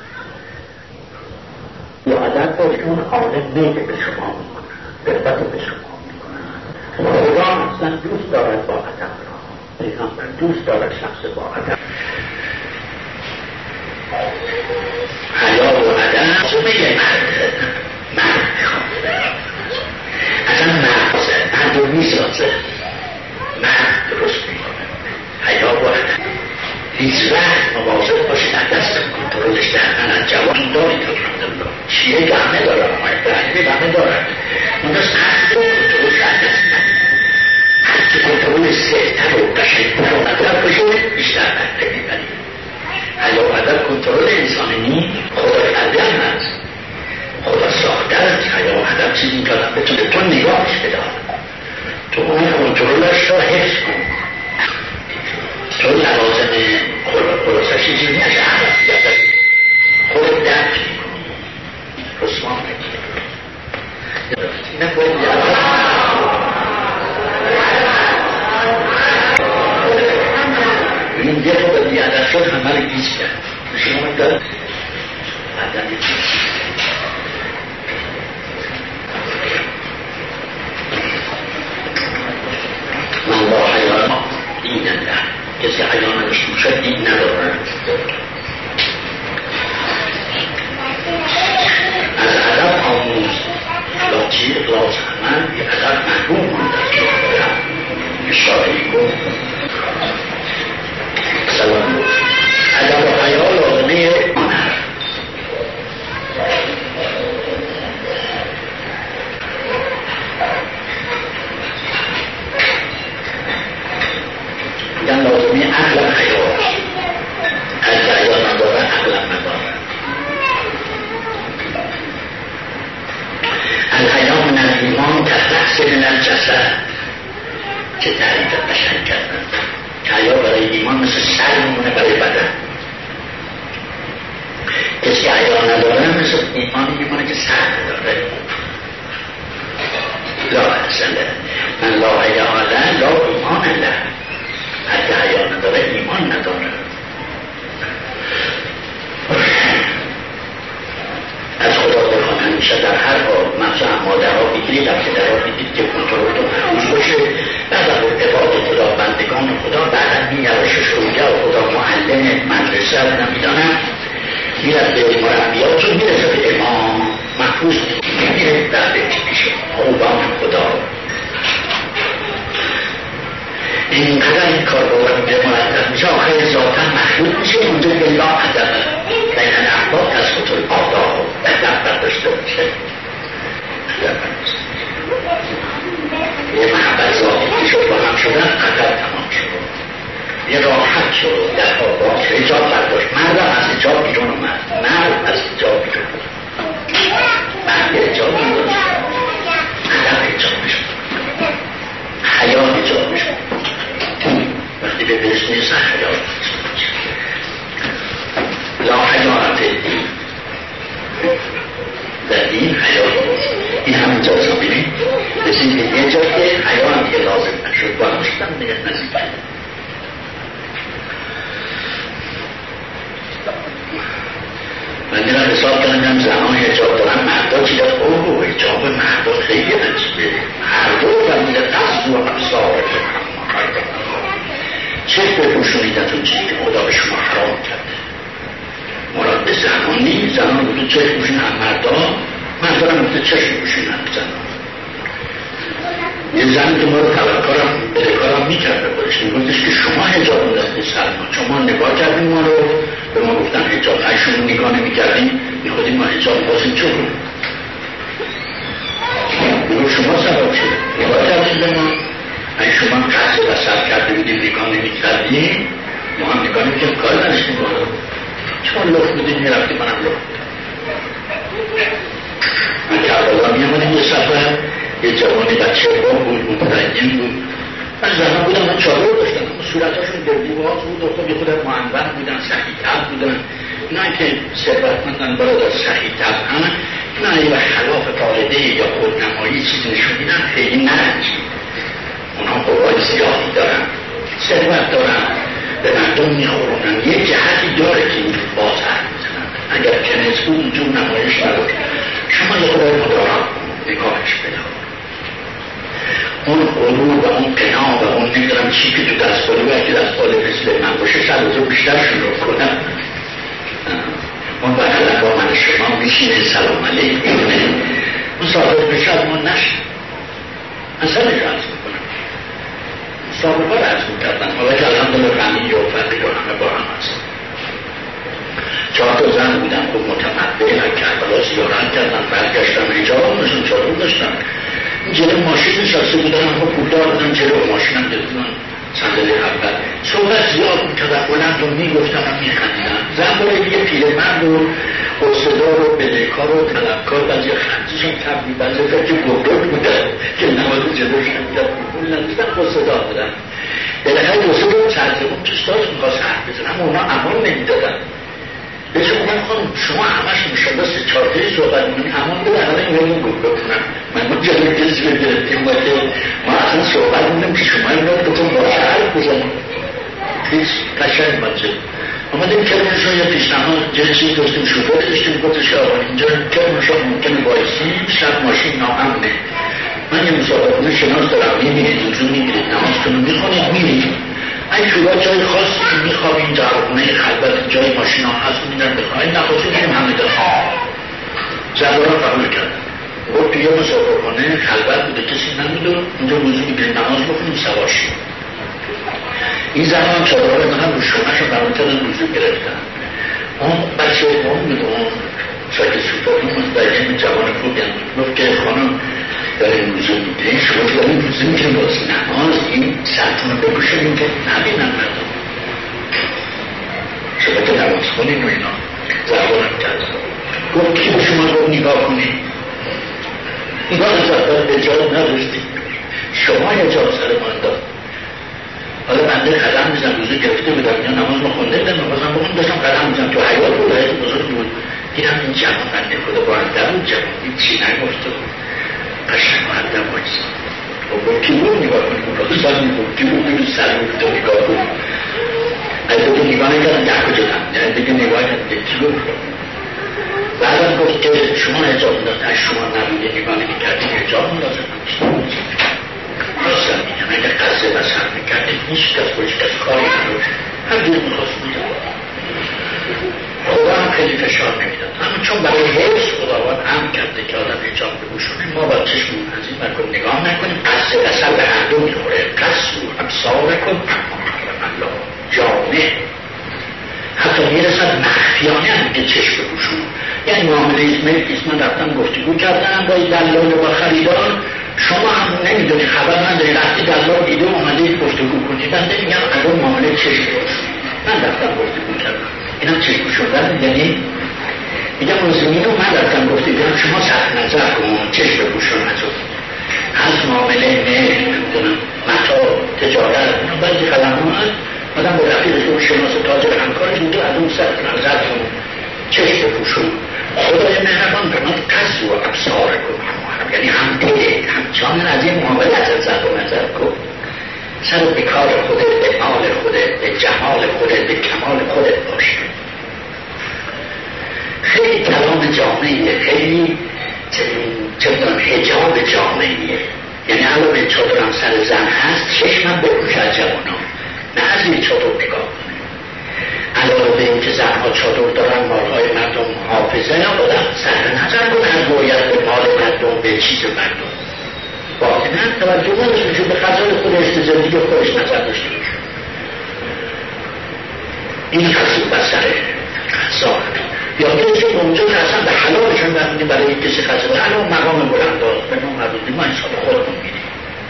[SPEAKER 1] یا عدد باشه اون عالم نیده به شما میکنن قربت به شما میکنن خدا اصلا دوست دارد با عدد را پیغمبر دوست دارد شخص با عدد حیا و عدد صوبه مرد اصلا مرد رو میسازه مرد درست میکنه حیا و عدد هیچ وقت مواظب باشید از دست کنترلش در من از جوان داری شیعه گمه دارم برحمه گمه دارم اون دست هر کنترلش از دست من هر که کنترلش را حفظ کن. تو لوازم خلاصش چیزی نشه، خود درک کنی، رسوان نکنی. نباید این یه رو به بیادر شد همه رو گیز کرد. شما دارد آدمی من با حیان دین الله، کسی حیان داشته باشد دین ندارد. از ادب آموز لاتی اخلاص عمل بی ادب محروم ماندن اشاره کن. سلام ادب و حیا لازمه هنر. میگن لازمه عقل و حیا. از حیا نداره عقل نداره. الحیا من الایمان کالرأس من الجسد. چه تعریف قشنگ کردن. حیا برای ایمان مثل سر میمونه برای بدن. کسی حیا نداره مثل ایمانی میمونه که سر نداره. لا احسنه من لا حیا له لا ایمان له. هرکه حیا نداره ایمان نداره. از خدا بخوان همیشه در هر حال مثلا مادرها بگیرید که درها بگیرید که کنترلتون محفوظ باشه. بعد از عباد خدا بندگان خدا بعد از این روش شروعه و خدا معلم مدرسه نمیدانم میرد به مربیاتون میرسه به امام محفوظ میره در پیش خوبان خدا. اینقدر این کار باید به مرتب میشه آخر ذاتا محدود میشه اونجا به لا ادب بین الاخلاق از خطور آداب ادب برداشته میشه. یه محبت ذاتی شد با هم شدن ادب تمام شد. یه راحت شد در آباد حجاب برداشت. مردم از حجاب بیرون اومد. مرد از حجاب بیرون مرد حجاب بیرون ادب حجاب میشد. حیا حجاب میشد. وقتی به بهش نیست حیا لا حیات دین. در دین حیا این همین جازا بینید بسید که یه جا که حیا هم دیگه لازم نشد با هم شدن دیگه نزید. من دیدم حساب کردم زنان حجاب دارن مردا چی داد اوه حجاب مردا خیلی عجیبه. هر دو فرمیده قصد و ابصار چه بپوشونیدتون چیزی که خدا به شما حرام کرده. مراد به زنان نیست. زنان بوده چه بپوشون هم مردا هم بوده چه بپوشون هم زنان. یه زن تو ما رو تبرکارم بدهکارم میکرده بایش میگفتش که شما حجاب میدهید سلمان شما نگاه کردیم ما رو به ما گفتن حجاب شما نگاه نمیکردیم میخودیم ما حجاب بازیم چه کنیم میگو شما سبب شده نگاه کردیم به ما اگه شما قصد و سر کرده بودیم نگاه نمیکردیم ما هم نگاه نمیکردیم کار نداشتیم با رو چون لخت بودیم میرفتیم منم لخت من کربلا میامدیم یه سفر یه جوانی بچه بود متدین بود. من زنها بودم من چادر داشتم صورتاشون دلدیواز بود و خب یه خود معنبر بودن صحیح طب بودن. اینا که ثروتمندن برادر صحیح طب هم اینا یه خلاف قاعده یا خودنمایی چیزی نشون میدن خیلی نرنجید. اونا قوای زیادی دارن ثروت دارن به مردم میخورونن. یه جهتی داره که این باز حرف میزنن. اگر کنیز بود اونجور نمایش نبود شما یه خدای مدارم نگاهش بده اون غرور و اون قنا و اون نمیدارم چی که تو دست بالی و اگه دست بالی مثل من باشه شد روزو بیشتر شروع کنم اون بقیدن با من شما میشینه سلام علیک اون صادق بشه از ما نشد اصلا نجا عرض میکنم صادقا رو عرض میکردن حالا که الحمدلله غنی و فقیر و همه با هم هست. 4 تا زن بودن خوب متمدن کربلا زیارت کردن برگشتن حجاب نشون چادر داشتن جلو ماشین نشسته بودن هم پولدار بودن جلو ماشین هم دلتون صندلی اول صحبت زیاد میکردن، بلند رو میگفتن و میخندیدن. زن باید یه پیرمرد و قصدار و بدهکار و طلبکار بعضی خندیشون تبدیل بعضی که گردار بودن که نماز جلوش نمیدن پول نداشتن قصدار بودن. بالاخره قصدار چرزمون چشتاش میخواست حرف بزن اما اونا امان نمیدادن. بهش بودن خانم شما همش میشالله 3-4 صحبت میکنی امان بده الان این رو گردار کنم من ما جلوی کسی بگرفتیم و که ما اصلا صحبت میدم که شما این رو بکن باشه حرف بزنیم هیچ قشنگ باشه. آمدیم کرمانشاه یه پیشنهاد جنسی داشتیم شوفر داشتیم گفتش که آقا اینجا کرمانشاه ممکنه بایسی شب ماشین ناامنه من یه مسابقه شناس دارم میبینید اونجور میگیرید نمازتون رو میخونید میرید این شورا جای خاصی که میخوابیم در خونه خلوت جای ماشین ها هست میدن بخواهید نخواستیم میریم همه دارم زبارا قبول کردن گفت توی مسابقه خونه خلوت بوده کسی نمیدون اونجا وضو میگیرید نماز بخونیم سواشیم. این زمان چادرهای من هم رو شونش رو برانتر وضو گرفتن. اون بچه اون بود اون شاید سوپر مستقیم جوان خوبی هم گفت که خانم داریم وضو میگیریم شما داریم وضو میگیریم باز نماز این سرتون رو بگوشیم که نبینن مردم شما که نماز خونین و اینا زبانم کرد گفت کی به شما رو نگاه کنیم نگاه زبان اجازه نداشتیم شما اجازه سر من داد. حالا بنده قدم میزن روزی گرفته بودم اینا نماز ما خونده بودم نمازم بخون داشتم قدم میزن تو حیات بود حیات بزرگ بود دیدم این جوان بنده خدا بانده بود جوان این چی نگفته بود قشنگ مردم بایست و با کی بود نگاه کنیم راستان میگفت کی بود نگاه سر میگفت و نگاه کنیم از تو نگاه نکردم یک کجا دم یعنی دیگه نگاه نکردم کی بود بعدم گفت که شما اجاب میدازم از شما نبوده نگاه نکردیم اجاب میدازم راستم میگم اگر قصه بسر میکرده هیچ کس و هیچ کس کاری نداشت هم دیر میخواست میدم خدا هم خیلی فشار نمیداد اما چون برای حفظ خداوند هم کرده که آدم اجاب بگوشونه ما با چشم از این برکن نگاه نکنیم قصه بسر به هر دو میخوره قصه و ابصار کن اما محرم الله جامع حتی میرسد مخفیانه هم که چشم بگوشون یعنی معامله اسم رفتم گفتگو کردن با دلال و با خریدار شما هم نمیدونی خبر نداری رفتی دلال دیده اومده گفتگو کنی بنده میگم اگر معامله چشم بگوشون من رفتم گفتگو کردم اینا چشم شدن یعنی میگم روزمین رو من رفتم گفتگو شما صرف نظر کن چشم بگوشون از معامله نمیدونم متا تجارت بعضی خدمات آدم با رفیقش رو شناس تاجر همکارش بوده از اون صرف نظر کن چشم بگوشون خدای مهربان به من قصد و ابصار کن یعنی هم دیده هم جان از این معامله از ضرب و نظر کن سر به کار خودت به مال خودت به جمال خودت به کمال خودت باش. خیلی کلام جامعیه خیلی چندان حجاب جامعیه یعنی علاوه چادرم سر زن هست چشمم بپوش از جوانان نه از این چادر نگاه کنه علاوه به این که زنها چادر دارن مالهای مردم حافظه نبودن سر نظر کنه از باید به مال مردم به چیز مردم باطنه توجه نداشته چون به غذای خودش به زندگی خودش نظر داشته باشه این قصد بسره غذا یا کسی که اونجا که اصلا به حلالشون برمونیم برای کسی غذا حلال مقام بلنداز به ما مردم ما حساب خودمون میدیم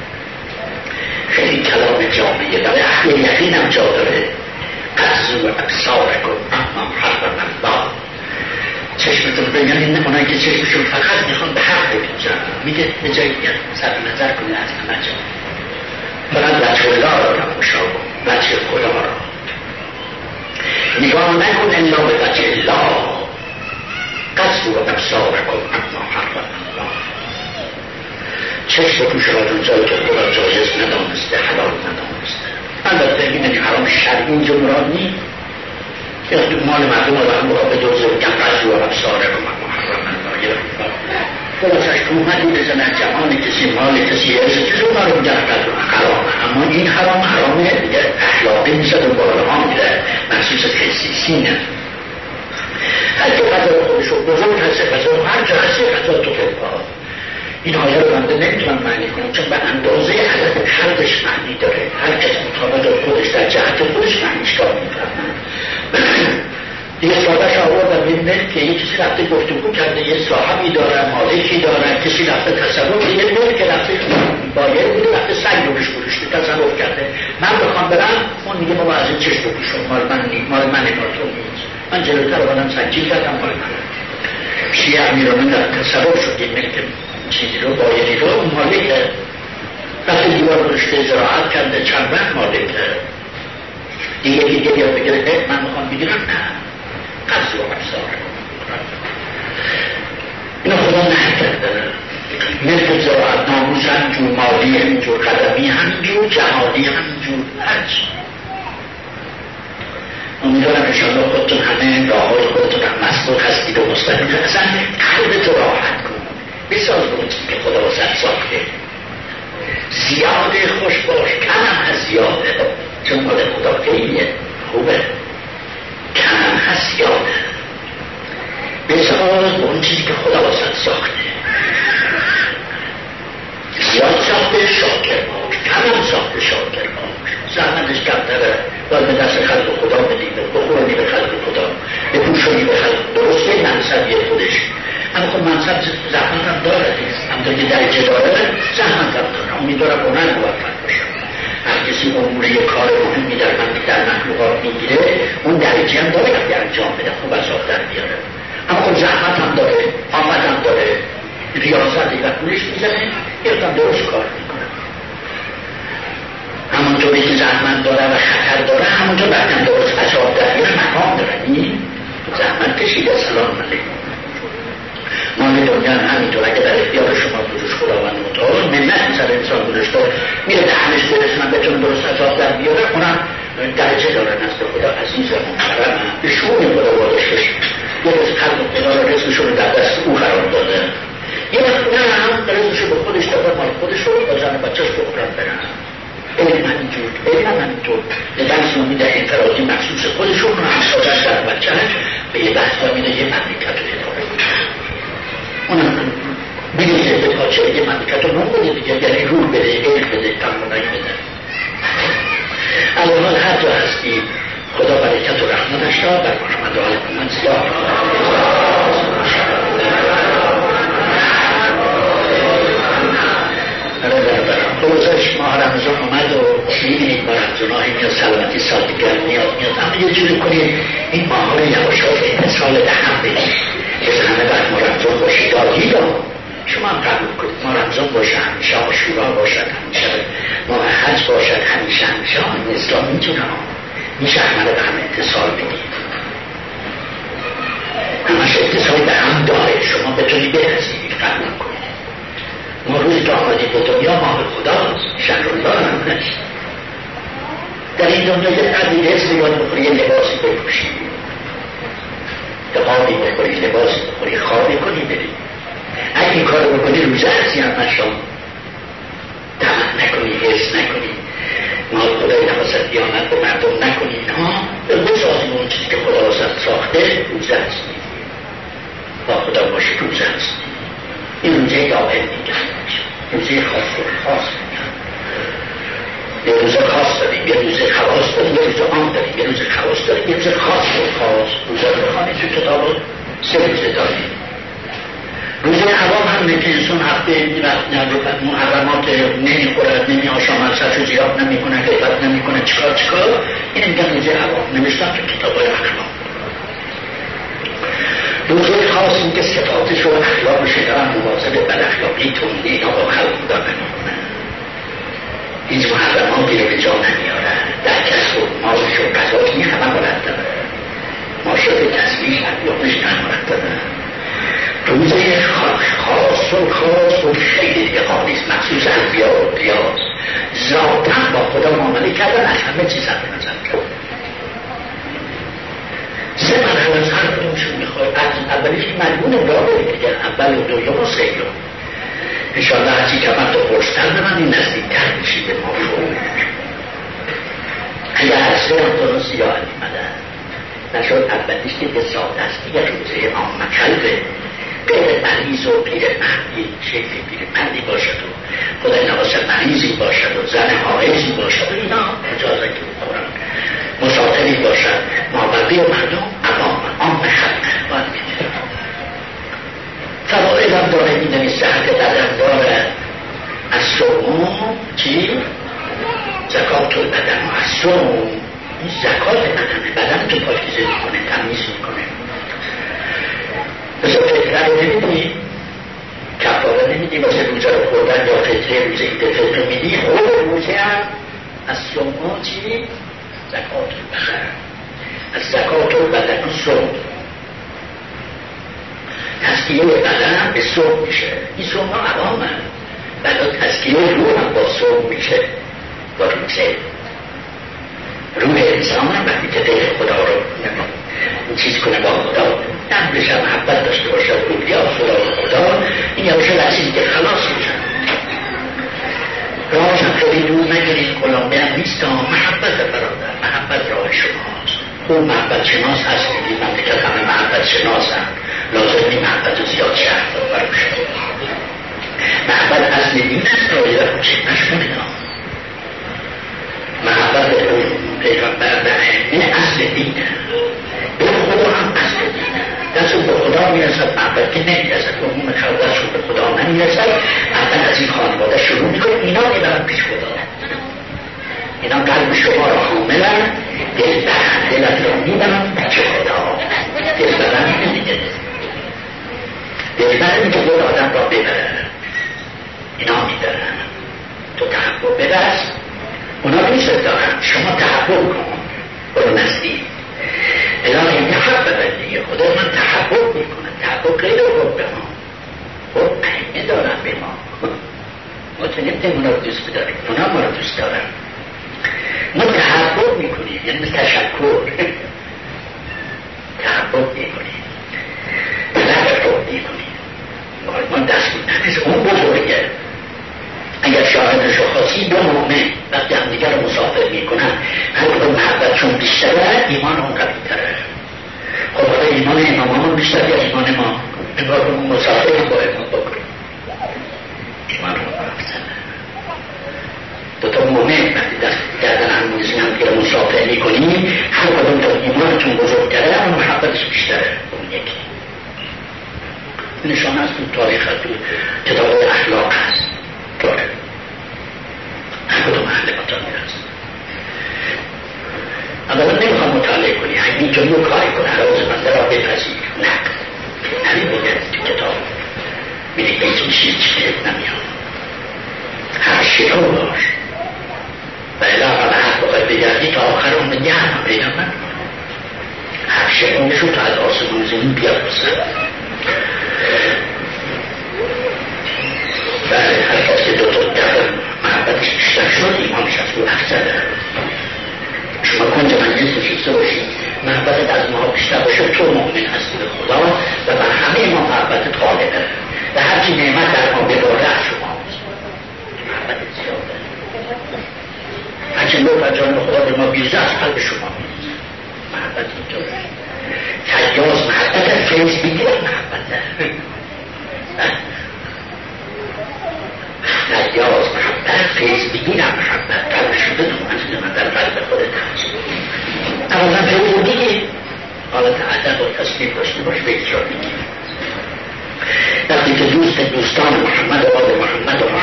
[SPEAKER 1] خیلی کلام جامعه برای اهل یقین هم جا داره قصد و ابصار کن اما حرم الله چشمتون بگن این اونایی که چشمشون فقط میخوان به حق بگیرن میگه به جایی بیان صرف نظر کنه از همه جا فقط وجه الله را نموشا کن وجه خدا را نگاه نکن الا به وجه الله قصد و ابصار کن اما حرم الله چشم توش را اون جایی که خدا جایز ندانسته حلال ندانسته البته این حرام شرعی اینجا مراد نیست یا مال مردم رو هم را به دوزه بگم قصد و ابصار کن اما حرم الله خلاصش تومتی بزنه جوان کسی مال کسی ارز چیز اون رو بگن حرامه اما این حرامه دیگه اخلاقی میشه و بالها میره مخصوص خصیصی نه هر که غذا خودش رو بزرگ هسته غذا هر جا هسته غذا تو فلقا این آیه رو بنده نمیتونم معنی کنم چون به اندازه عدد خلقش معنی داره هر کس مطابق خودش در جهت خودش معنیش کار میکنم دیگه سادش آوردم ببینه که یه کسی رفته گفتگو کرده یه صاحبی داره مالکی داره کسی رفته تصرف دیگه که رفته باید بوده رفته سنگ رو بهش گروشته تصرف کرده من بخوام جلوتر آمدم سنجیل کردم پای من شیعه امیرانه در تصرف شد این ملک چیزی رو بایری رو اون مالکه وقتی دیوار رشته زراعت کرده چند وقت مالکه دیگه بیاد بگیره من میخوام بگیرم نه قصد و افزار اینا خدا نکرده ملک زراعت ناموز همینجور مالی همینجور قدمی همینجور جهادی همینجور هرچی امیدوارم انشاءالله خودتون همه راه های خودتون هم مسئول هستید و مستقیم اصلا قلبتو راحت کن بساز به اون چیزی که خدا واسه ساخته زیاده خوش باش کم هست زیاده چون مال خدا خیلیه خوبه کم هست زیاده بساز به اون چیزی که خدا واسه ساخته زیاد ساخته شاکر باش کم هم ساخته شاکر باش زحمتش کمتره باید به دست خلق خدا بدیم بخورنی به خلق خدا بپوشونی به خلق درسته منصبیه خودش اما خب منصب زحمت هم داره همطور که درجه داره زحمت هم داره امیدوارم اونن موفق باشم هر کسی امور یک کار مهمی در مخلوقات میگیره اون درجه هم داره که انجام بده خوب از آب در بیاره اما خب زحمت هم داره آمد هم داره ریاضت و پولش میزنه یکم درست کار میکنه همونطوری که زحمت داره و خطر داره همونطور بعدم درست از آب در بیاره مقام داره این زحمت کشیده سلام علیکم مال دنیا همینطور اگه در اختیار شما بروش خداوند متعال منت سر انسان گذاشته میره دهنش برسن بتون درست از آب در بیاره اونم درجه داره نزد خدا عزیز و محترم به شون خدا وادشش یه روز خلق خدا رو رزقشو رو در دست او قرار داده یه وقت نه هم رزقشو به خودش داده مال خودش رو با زن بچهش به اقران برن علم همینجور علم همینطور نگرس نمیده انفرادی مخصوص خودشون رو هم سازش در بچهش به یه بحث میده یه مملکت رو اداره اونم بگیده به پاچه یه مملکت رو نم بده دیگه یعنی رول بده علم بده تمنایی بده الان هر جا هستی خدا برکت و رحمتش را بر محمد و علیکم من سیاه روزش ماه رمضان اومد و میبینید با رمضان‌های میاد سلامتی سالگرد میاد اما یه جوری کنید این ماه های یواشات این سال دهم بدید که همه بعد ما رمضان باشه دادی دا شما هم قبول کنید ما رمضان باشه همیشه عاشورا باشد همیشه ماه حج باشد همیشه این اسلام میتونه میشه همه به هم اتصال بدید همش اتصال به هم داره شما بتونید برسید قبول کنید ما روزی که آمدید به دنیا ماه خداست شهرالله هم هست در این دنیا یه قدری رزق یاد بخوری یه لباسی بپوشی دقاقی بخوری لباسی بخوری خوابی کنی برید اگه این کار بکنی روزه هستی هم نشان طمع نکنی حس نکنی مال خدای نفست بیامد به مردم نکنی اینها به بسازیم اون چیزی که خدا واسط ساخته روزه هستی با خدا باشی روزه هستی این روزه دائم میگن روزه خاص میگن یه روزه خاص داریم یه روزه خواص داریم یه روزه عام داریم یه روزه خواص داریم یه روزه خاص روزه رو بخوانید تو کتاب 3 روزه داریم روزه عوام هم که انسان هفته محرمات نمیخورد نمی آشامد سرشو زیاد نمی کنه غیبت نمی کنه چکار این میگن روزه عوام نوشتن تو کتاب های اخلاق روزه خاص این که صفاتش و اخلاقش دارن مواظب بد اخلاقی تندی اینا با خلق بودن نمیکنه هیچ محرماتی رو به جا نمیاره در کسب و مالش و قضاش این همه مرتبه ماشرف تصویش اقیامش نه مرتبه روزه خاص و خیلی دیگه خالیست مخصوص انبیا و قیاس ذاتاً با خدا معامله کردن از همه چیز هم نظر کرد 3 مرحله از هر کدومشون میخواد اولیش مجمون را برید دیگر اول و دوم و سیوم انشاءالله هرچی کمر تو پرستر به من این نزدیکتر میشید به ما فرور اگر هسته هم درست یا علیمدن نشد اولیش دیگه ساده است دیگه روزه عام کلبه غیر مریض و پیرمردی شکلی پیرمردی باشد و خدای نواسه مریضی باشد و زن حائضی باشد و اینا اجازه که بخورن مسافری باشد مابقی مردم عام خلق باید میگه فوائد هم داره میدنی صحت بدن داره از صوم چی؟ زکات البدن و از صوم این زکات بدنه، بدن تو پاکیزه میکنه، تمیز میکنه. مثل فطره رو نمیدی، کفاره نمیدی واسه روزه رو خوردن یا فطره روزه ایده فطره میدی، خود روزه هم از سوم چی؟ زکات بدن. از زکات بدن و سوم تزکیه بدن به سوم میشه. این سوم ها عوام هم بلا تزکیه روح هم با سوم میشه، با روزه. روح انسان هم وقتی که دل خدا رو این چیز کنه با خدا، نمونش هم محبت داشته باشه روحیا خدا، این یواشه وسیلی که خلاص میشه. راهش هم خیلی دور نگیرید، کلامبه هم نیست. محبت برادر، محبت راه شماست. اون محبت شناس هست، این مملکت همه محبت شناس هم، لازم این محبت رو زیاد شهر بروش. محبت اصل این است رایی و کوچک نشونه. محبت اون پیغمبر این اصل دینه، به خدا هم اصل دینه. دست به خدا میرسد، محبت که نمیرسد، عموم خلقتشون به خدا نمیرسد. اول از این خانواده شروع میکنه، اینا میبرن پیش خدا. اینا قلب شما را کاملا دلت را میبرن پیش خدا. دل برن دیگه، دل برن که خود آدم را ببرن، اینا میبرن. تو تحبب ببرس، اونا نیست دارن، شما تحبب کن، برو نزدیک. الهی محبت دیگه، خدا من تحبب میکنم. تحبب غیر حب به ما، خب عینه دارن به ما، ما تو نمیتونیم اونا رو دوست بداریم، اونا ما رو دوست دارن. ما تحبب میکنیم، یعنی تشکر تحبب میکنیم، تحبب میکنیم. ما دست میکنیم، اون بزرگه. اگر شاهدش و خاصی دو مؤمن وقتی هم دیگر رو مسافر میکنن، هر کدوم محبتشون بیشتره، ایمان اون قوی‌تره. خب حالا ایمان اماممون بیشتر یا ایمان ما؟ انگار اون مسافر هم باید ما بکنیم ایمان رو قوی‌تره. دوتا مؤمن وقتی دست گردن هم موزی هم دیگر مسافر میکنیم، هر کدوم تا ایمانتون بزرگتره، اون محبتش بیشتره اون یکی. نشان هست تو تاریخ هست، تو کتاب اخلاق هست. طوره کدوم اهل مطالعه هست. اولا نمیخوام مطالعه کنی، همین جایی رو کاری کنه، حراز منده را بپذیر، نقد همین بگرد تو کتاب میده بیت میشید چیه نمیان هر شیرو باش و الاغل حق بخواهی بگردی تا آخر اون بگه هم پیدا من هر شیرو نشون تا از آسمان زمین بیاد بسن. بله هر کس که دو تا دفعه محبتش بیشتر شد، ایمانش از رو افزده. شما کنج مجلس نشسته باشید، محبتت از ما بیشتر باشه، تو مؤمن هستی به خدا و بر همه ما محبتت غالبه و هرچی نعمت در ما بباره از شما محبتت زیاده. هرچی لطف جان خدا به ما بیرزه از قلب شما محبت اینطوره. تجاز محبت فیض بگیر محبت تجاز محبت فیض بگیر محبت قلب شده تو من در قلب خودت هست. اولا فیض بگیر، حالا تعدد و تصمیم داشته باش به اجرا بگیر. وقتی که دوستان محمد و آل محمد و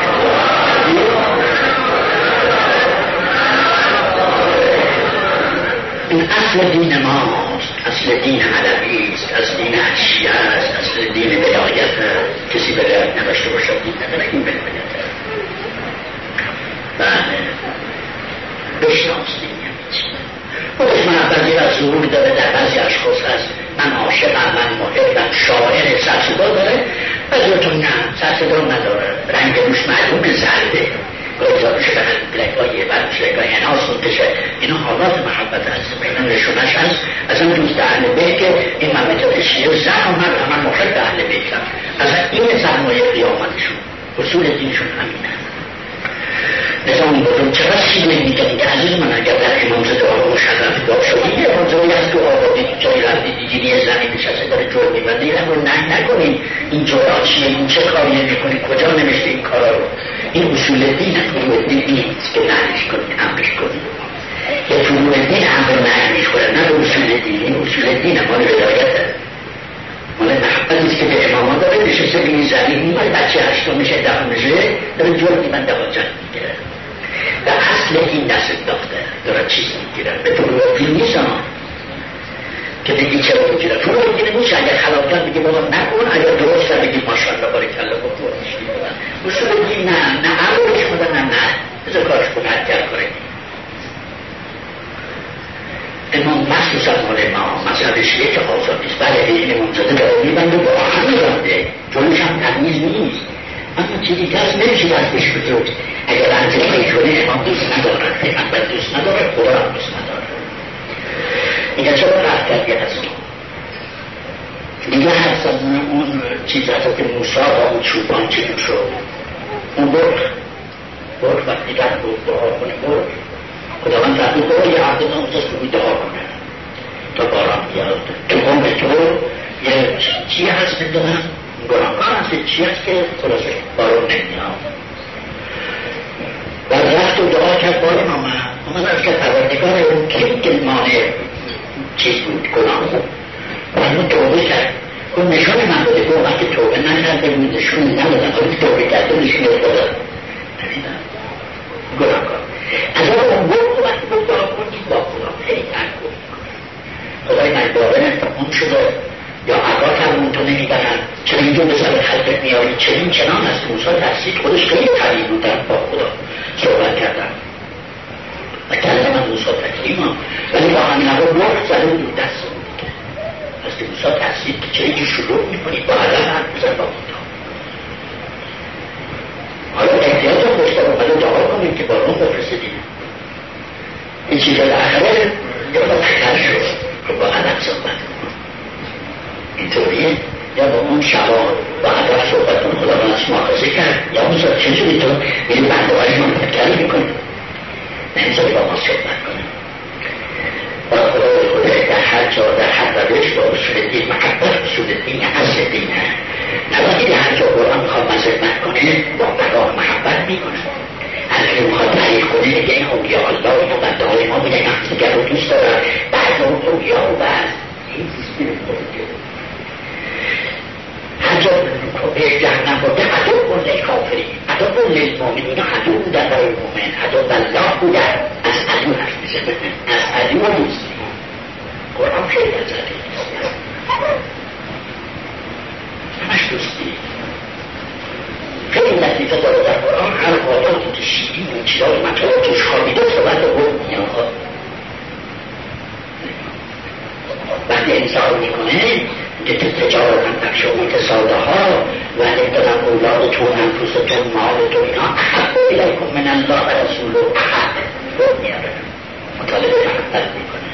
[SPEAKER 1] این اصل دین ماست، اصل دین علوی است، اصل دین عشیه است، اصل دین ولایت. کسی ولایت نداشته باشد دین نداره، این ولایت بله بشناس دین خودش محبتی و ظهور داره در بعضی اشخاص هست. من عاشقم، من محبم، شاعر سرصدا داره، بعضیتون نه سرصدا نداره، رنگ روش معلوم زرده، گذارش به لکایی بعدش لکای اناس منتشه. اینا حالات محبت هست، اینا نشونش هست. اصلا دوست اهل بیت که این مملکت شیعه زن و مرد همه محب اهل بیت هم، اصلا این سرمایه قیامتشون، اصول دینشون همینه. نظام بزرگ چقدر سیمه میگه که عزیز من اگر در امام زده ها مشرف دار شدی یه امام از تو آبادی تو جایی رفتی دیدی یه زنی نشسته داره جور میبنده، این رو نکنین. این جورا چیه، این چه کاریه میکنی، کجا نمیشته این کارا رو. این اصول دین فروع دین نیست که نهیش کنی امرش کنی. یه فروع دین امر نهیش کنه، نه به اصول دین. این اصول دین مال ولایته، مال محبتیست که به اماما داره. نشسته به این زنی مال بچه هشتم میشه دهم میشه داره جور میبنده ها جن میگیره و اصل این دست انداخته دارن چیز میگیرن به فروغ دین نیست که بگی چرا میگیرن فروغ دین نیست اگر خلافت بگی بابا نکن اگر درست بگی ماشاءالله بارکالله بخور اصول دین نه عملش مدن نه بذار کارش کنه هر کنه امام مخصوصا مال ما مذهب شیعه که آزاد نیست بله این امامزاده داره میبنده با آهن میبنده جلوش هم تمیز نیست اما چیزی که هست نمیشه دستش بزرگ اگر انتقایی کنه امام دوست ندارن پیغمبر دوست نداره خدا هم دوست نداره میگه چرا رفت کردی از دیگه هست از اون چیز از که موسا با اون چوبان چیز شد اون برد وقتی رفت بود دعا کنه برد خداوند رفت بود یه عبد ناموزش رو دعا کنه تا باران بیاد تو قوم تو یه چی هست میدونم گناهکار هست چی هست که خلاصه بارون نمیاد و رفت و دعا کرد بارون آمد از که پروردگار اون که مانع چیز بود گناه بود و اون توبه کرد اون نشان من بوده که وقتی توبه نکرده بود نشون ندادن اون توبه کرده نشون دادن نمیدن گناهکار از اون بود وقتی بود دعا کنید با خدا خیلی ترک بود خدای من باوره اون شده یا عقاق هم اون تو نمیدنن چرا اینجا به سر خلقت میاری چنان از موسیٰ ترسید خودش خیلی قوی بودن با خدا صحبت کردن و کلم موسیٰ تکلیما ولی با همین اول مرد زده بود دست بود از که موسیٰ ترسید که چرا اینجا شروع میکنید با عدم هم بزن با خدا حالا احتیاط رو خوشتر اومده دعا کنیم که بارون بفرستیم این چیزا آخره یا با خطر شد که با عدم صحبت اینطوریه یا با اون شبا با عدم صحبت کن خدا من از محافظه کرد یا موسیٰ چجوری تو این بنده های ما متکلی میکنی نمیزاری با ما صحبت کنیم و خدا در هر جا در هر روش با اصول دین محبت اصول دین اصل دینه نباید هر جا قرآن میخواد مذهبت کنه با بقا محبت میکنه هر که میخواد تعریف کنه میگه این اولیاء الله و بنده های ما میگه همسیگر رو دوست دارن بعد اون اولیاء و بعد این سیستم خودی هر جا جهنم بوده عدو کن للکافرین عدو کن للمؤمنین عدو بودن برای مؤمن عدو بالله بودن از عدو حرف میزنه از عدو نیست قرآن خیلی از عدو نیست همش دوستی خیلی لطیفه داره در قرآن هر آیاتی که شیرین و چیزای مطلب توش خوابیده صحبت رو میاد وقتی انسان میکنه که تجارت هم تکشون اقتصاده ها و ابتدام اولادتون انفوستون مالتون اینا احب الیکم من الله و رسوله احب رو میاره مطالبه محبت میکنه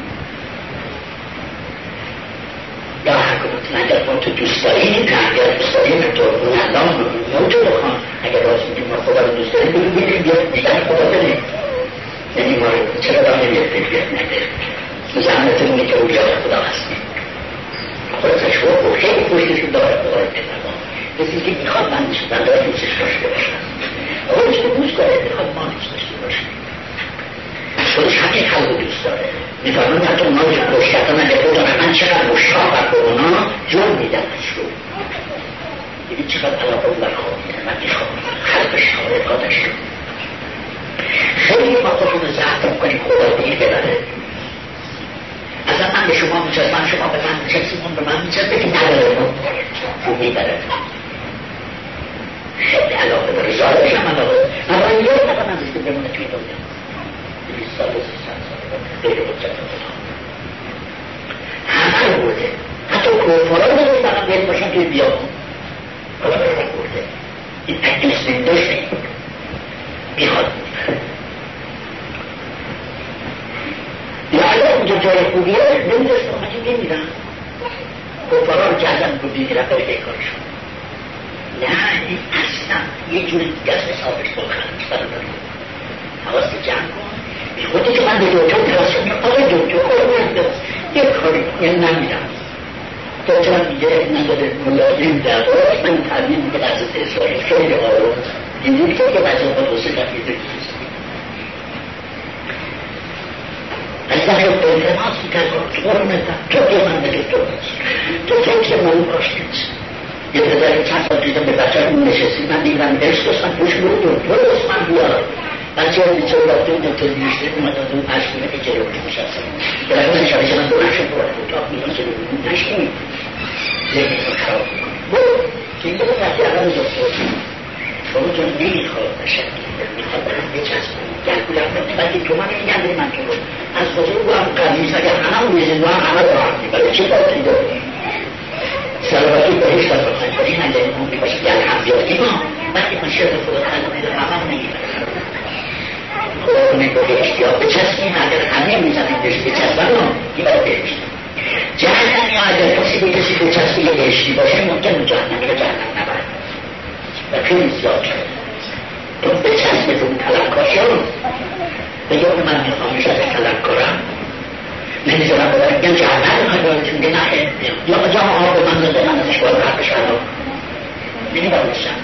[SPEAKER 1] یا هر کدوم اگر ما تو دوست داریم اگر دوست داریم تو اون الله موجود خان اگر راست میگیم ما خدا رو دوست داریم بگیم بیاد دیگر خدا بریم یعنی ما چرا را نمیاد بیاد نده زمانتون میگه که اولیاء خدا هستیم خودش رو خیلی خوششون داره خدای مهربان کسی که میخواد من داره دوستش داشته باشم خودش رو دوست داره میخواد ما دوست داشته باشیم خودش همین خلق دوست داره میفرمان حتی اونا رو کش کردن اگه بودن من چقدر مشتاق و اونا جون میدنش رو دیگه چقدر علاقه اون برخواه میدن من میخوام خلقش خارقاتش رو خیلی ما خودمون زهد میکنیم خدا دیر ببره اصلا من به شما میچست من شما به من میچست اون به من میچست بگی نداره رو میبره خیلی علاقه داره زارش هم علاقه اما این یه نفر من زیسته بمونه توی دنیا 20 سال 30 سال غیر حجت خدا همه رو برده حتی کفارا رو بزرگ برم بیایی باشن توی بیابون خدا رو برده این اکیس زنداشته میخواد لعلا اونجا جای خوبیه نمیداشت همچین نمیدن کفارا رو جهدن رو بگیرن برای کارشون نه این اصلا یه جوری دیگه از حسابش بخند برادرم حواست جمع کن بی خودی که من به دکتر درست کنم آقای دکتر قربونت برم یه کاری یعنی نمیدم دکتر میگه نداره ملازم در من تعلیم میگه لحظه اسرائیل خیلی آروم اینجوری که بعضی اوقات واسه نفیده کیست از در التماس میکرد تو من بگه تو فکر من باش نیست یه پدر چند سال دیدم به بچه اون نشستی من دیدم درست داشتم پوش برو درست من بیار بچه ها بیچه رفته و دکتر بیشتر اومد از اون پشتونه که جلو بشه نشسته بلکه من شبه من دورش رو برد اتاق میدون جلو بودون نشتیم ذهنتون خراب میکنه برو که این دفعه رفتی اول دکتر شما جان نمیخواد نشد میخواد برم بچسبونی گلگولم رو بلکه تو من میگم بری من تو رو از بزرگ و هم قدیس اگر همه اون میزید و همه رو هم میبره چه باید داری سلامتی بهشت از بخواهی باری نگه اون میباشه گل هم بیادی ما وقتی من شرط خدا خلق میده همه هم نمیبره خدا نگاه یا بچسبیم اگر همه میزنیم بچسبن رو میبره بهشت جهنم یا اگر کسی به کسی بچسبی یا بهشتی باشه ممکن جهنم یا جهنم نبرد و خیلی زیاد شد اون بچسبه اون طلبکاری رو بگه اون من میخواهمش از طلبکارم نمیذارم بودن بگم جهنم میخواه باید میگه نه یا جا آب من داده من ازش باید حق بشن رو نمیدارم بشن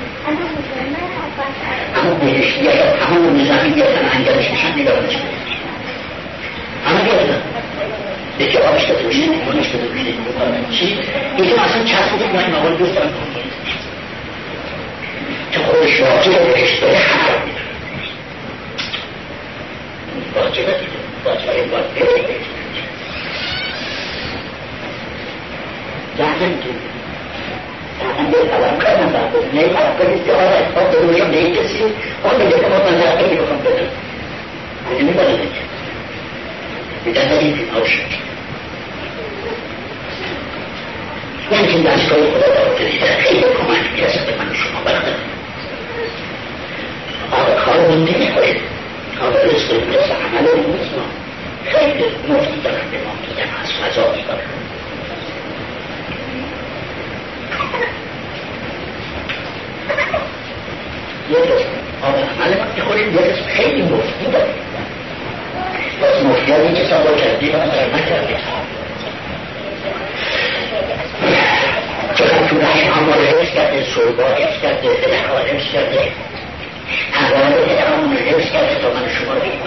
[SPEAKER 1] همون بهشتی یا همون زمین بیادن انگلش میشن نمیدارمش همه بیادن یکی آبش داده بشه نیمونش داده بشه چی؟ یکی اصلا چسبه که من آقای دوست دارم که خودش واجب بهش داره حرام میدن واجب باید بهش جهنم تو جهنم به طلب کردن برده نه طلب کردیستی آره اتفاق به روشم به این کسی آن میگه که ما منظر خیلی بخوام بدن خیلی میباید نگه میدن داریم فیلم ها شد یعنی که دستگاه خدا دارو کردیده خیلی کمک میرسد به من شما برده آره کارمون نمیخواید کار رسته میرسه عمل رو نیست ما خیلی مفتی دارن به ما میدن از فضایی دارن یه قسم آب عمل ما میخوریم یه قسم خیلی مفتی داریم باز مفتی ها این کسان رو کردیم و نکردیم چقدر تو رشم همه رو حفظ کرده صوربا حفظ کرده دلها حفظ کرده احوال همون رو حفظ کرده تا من شما رو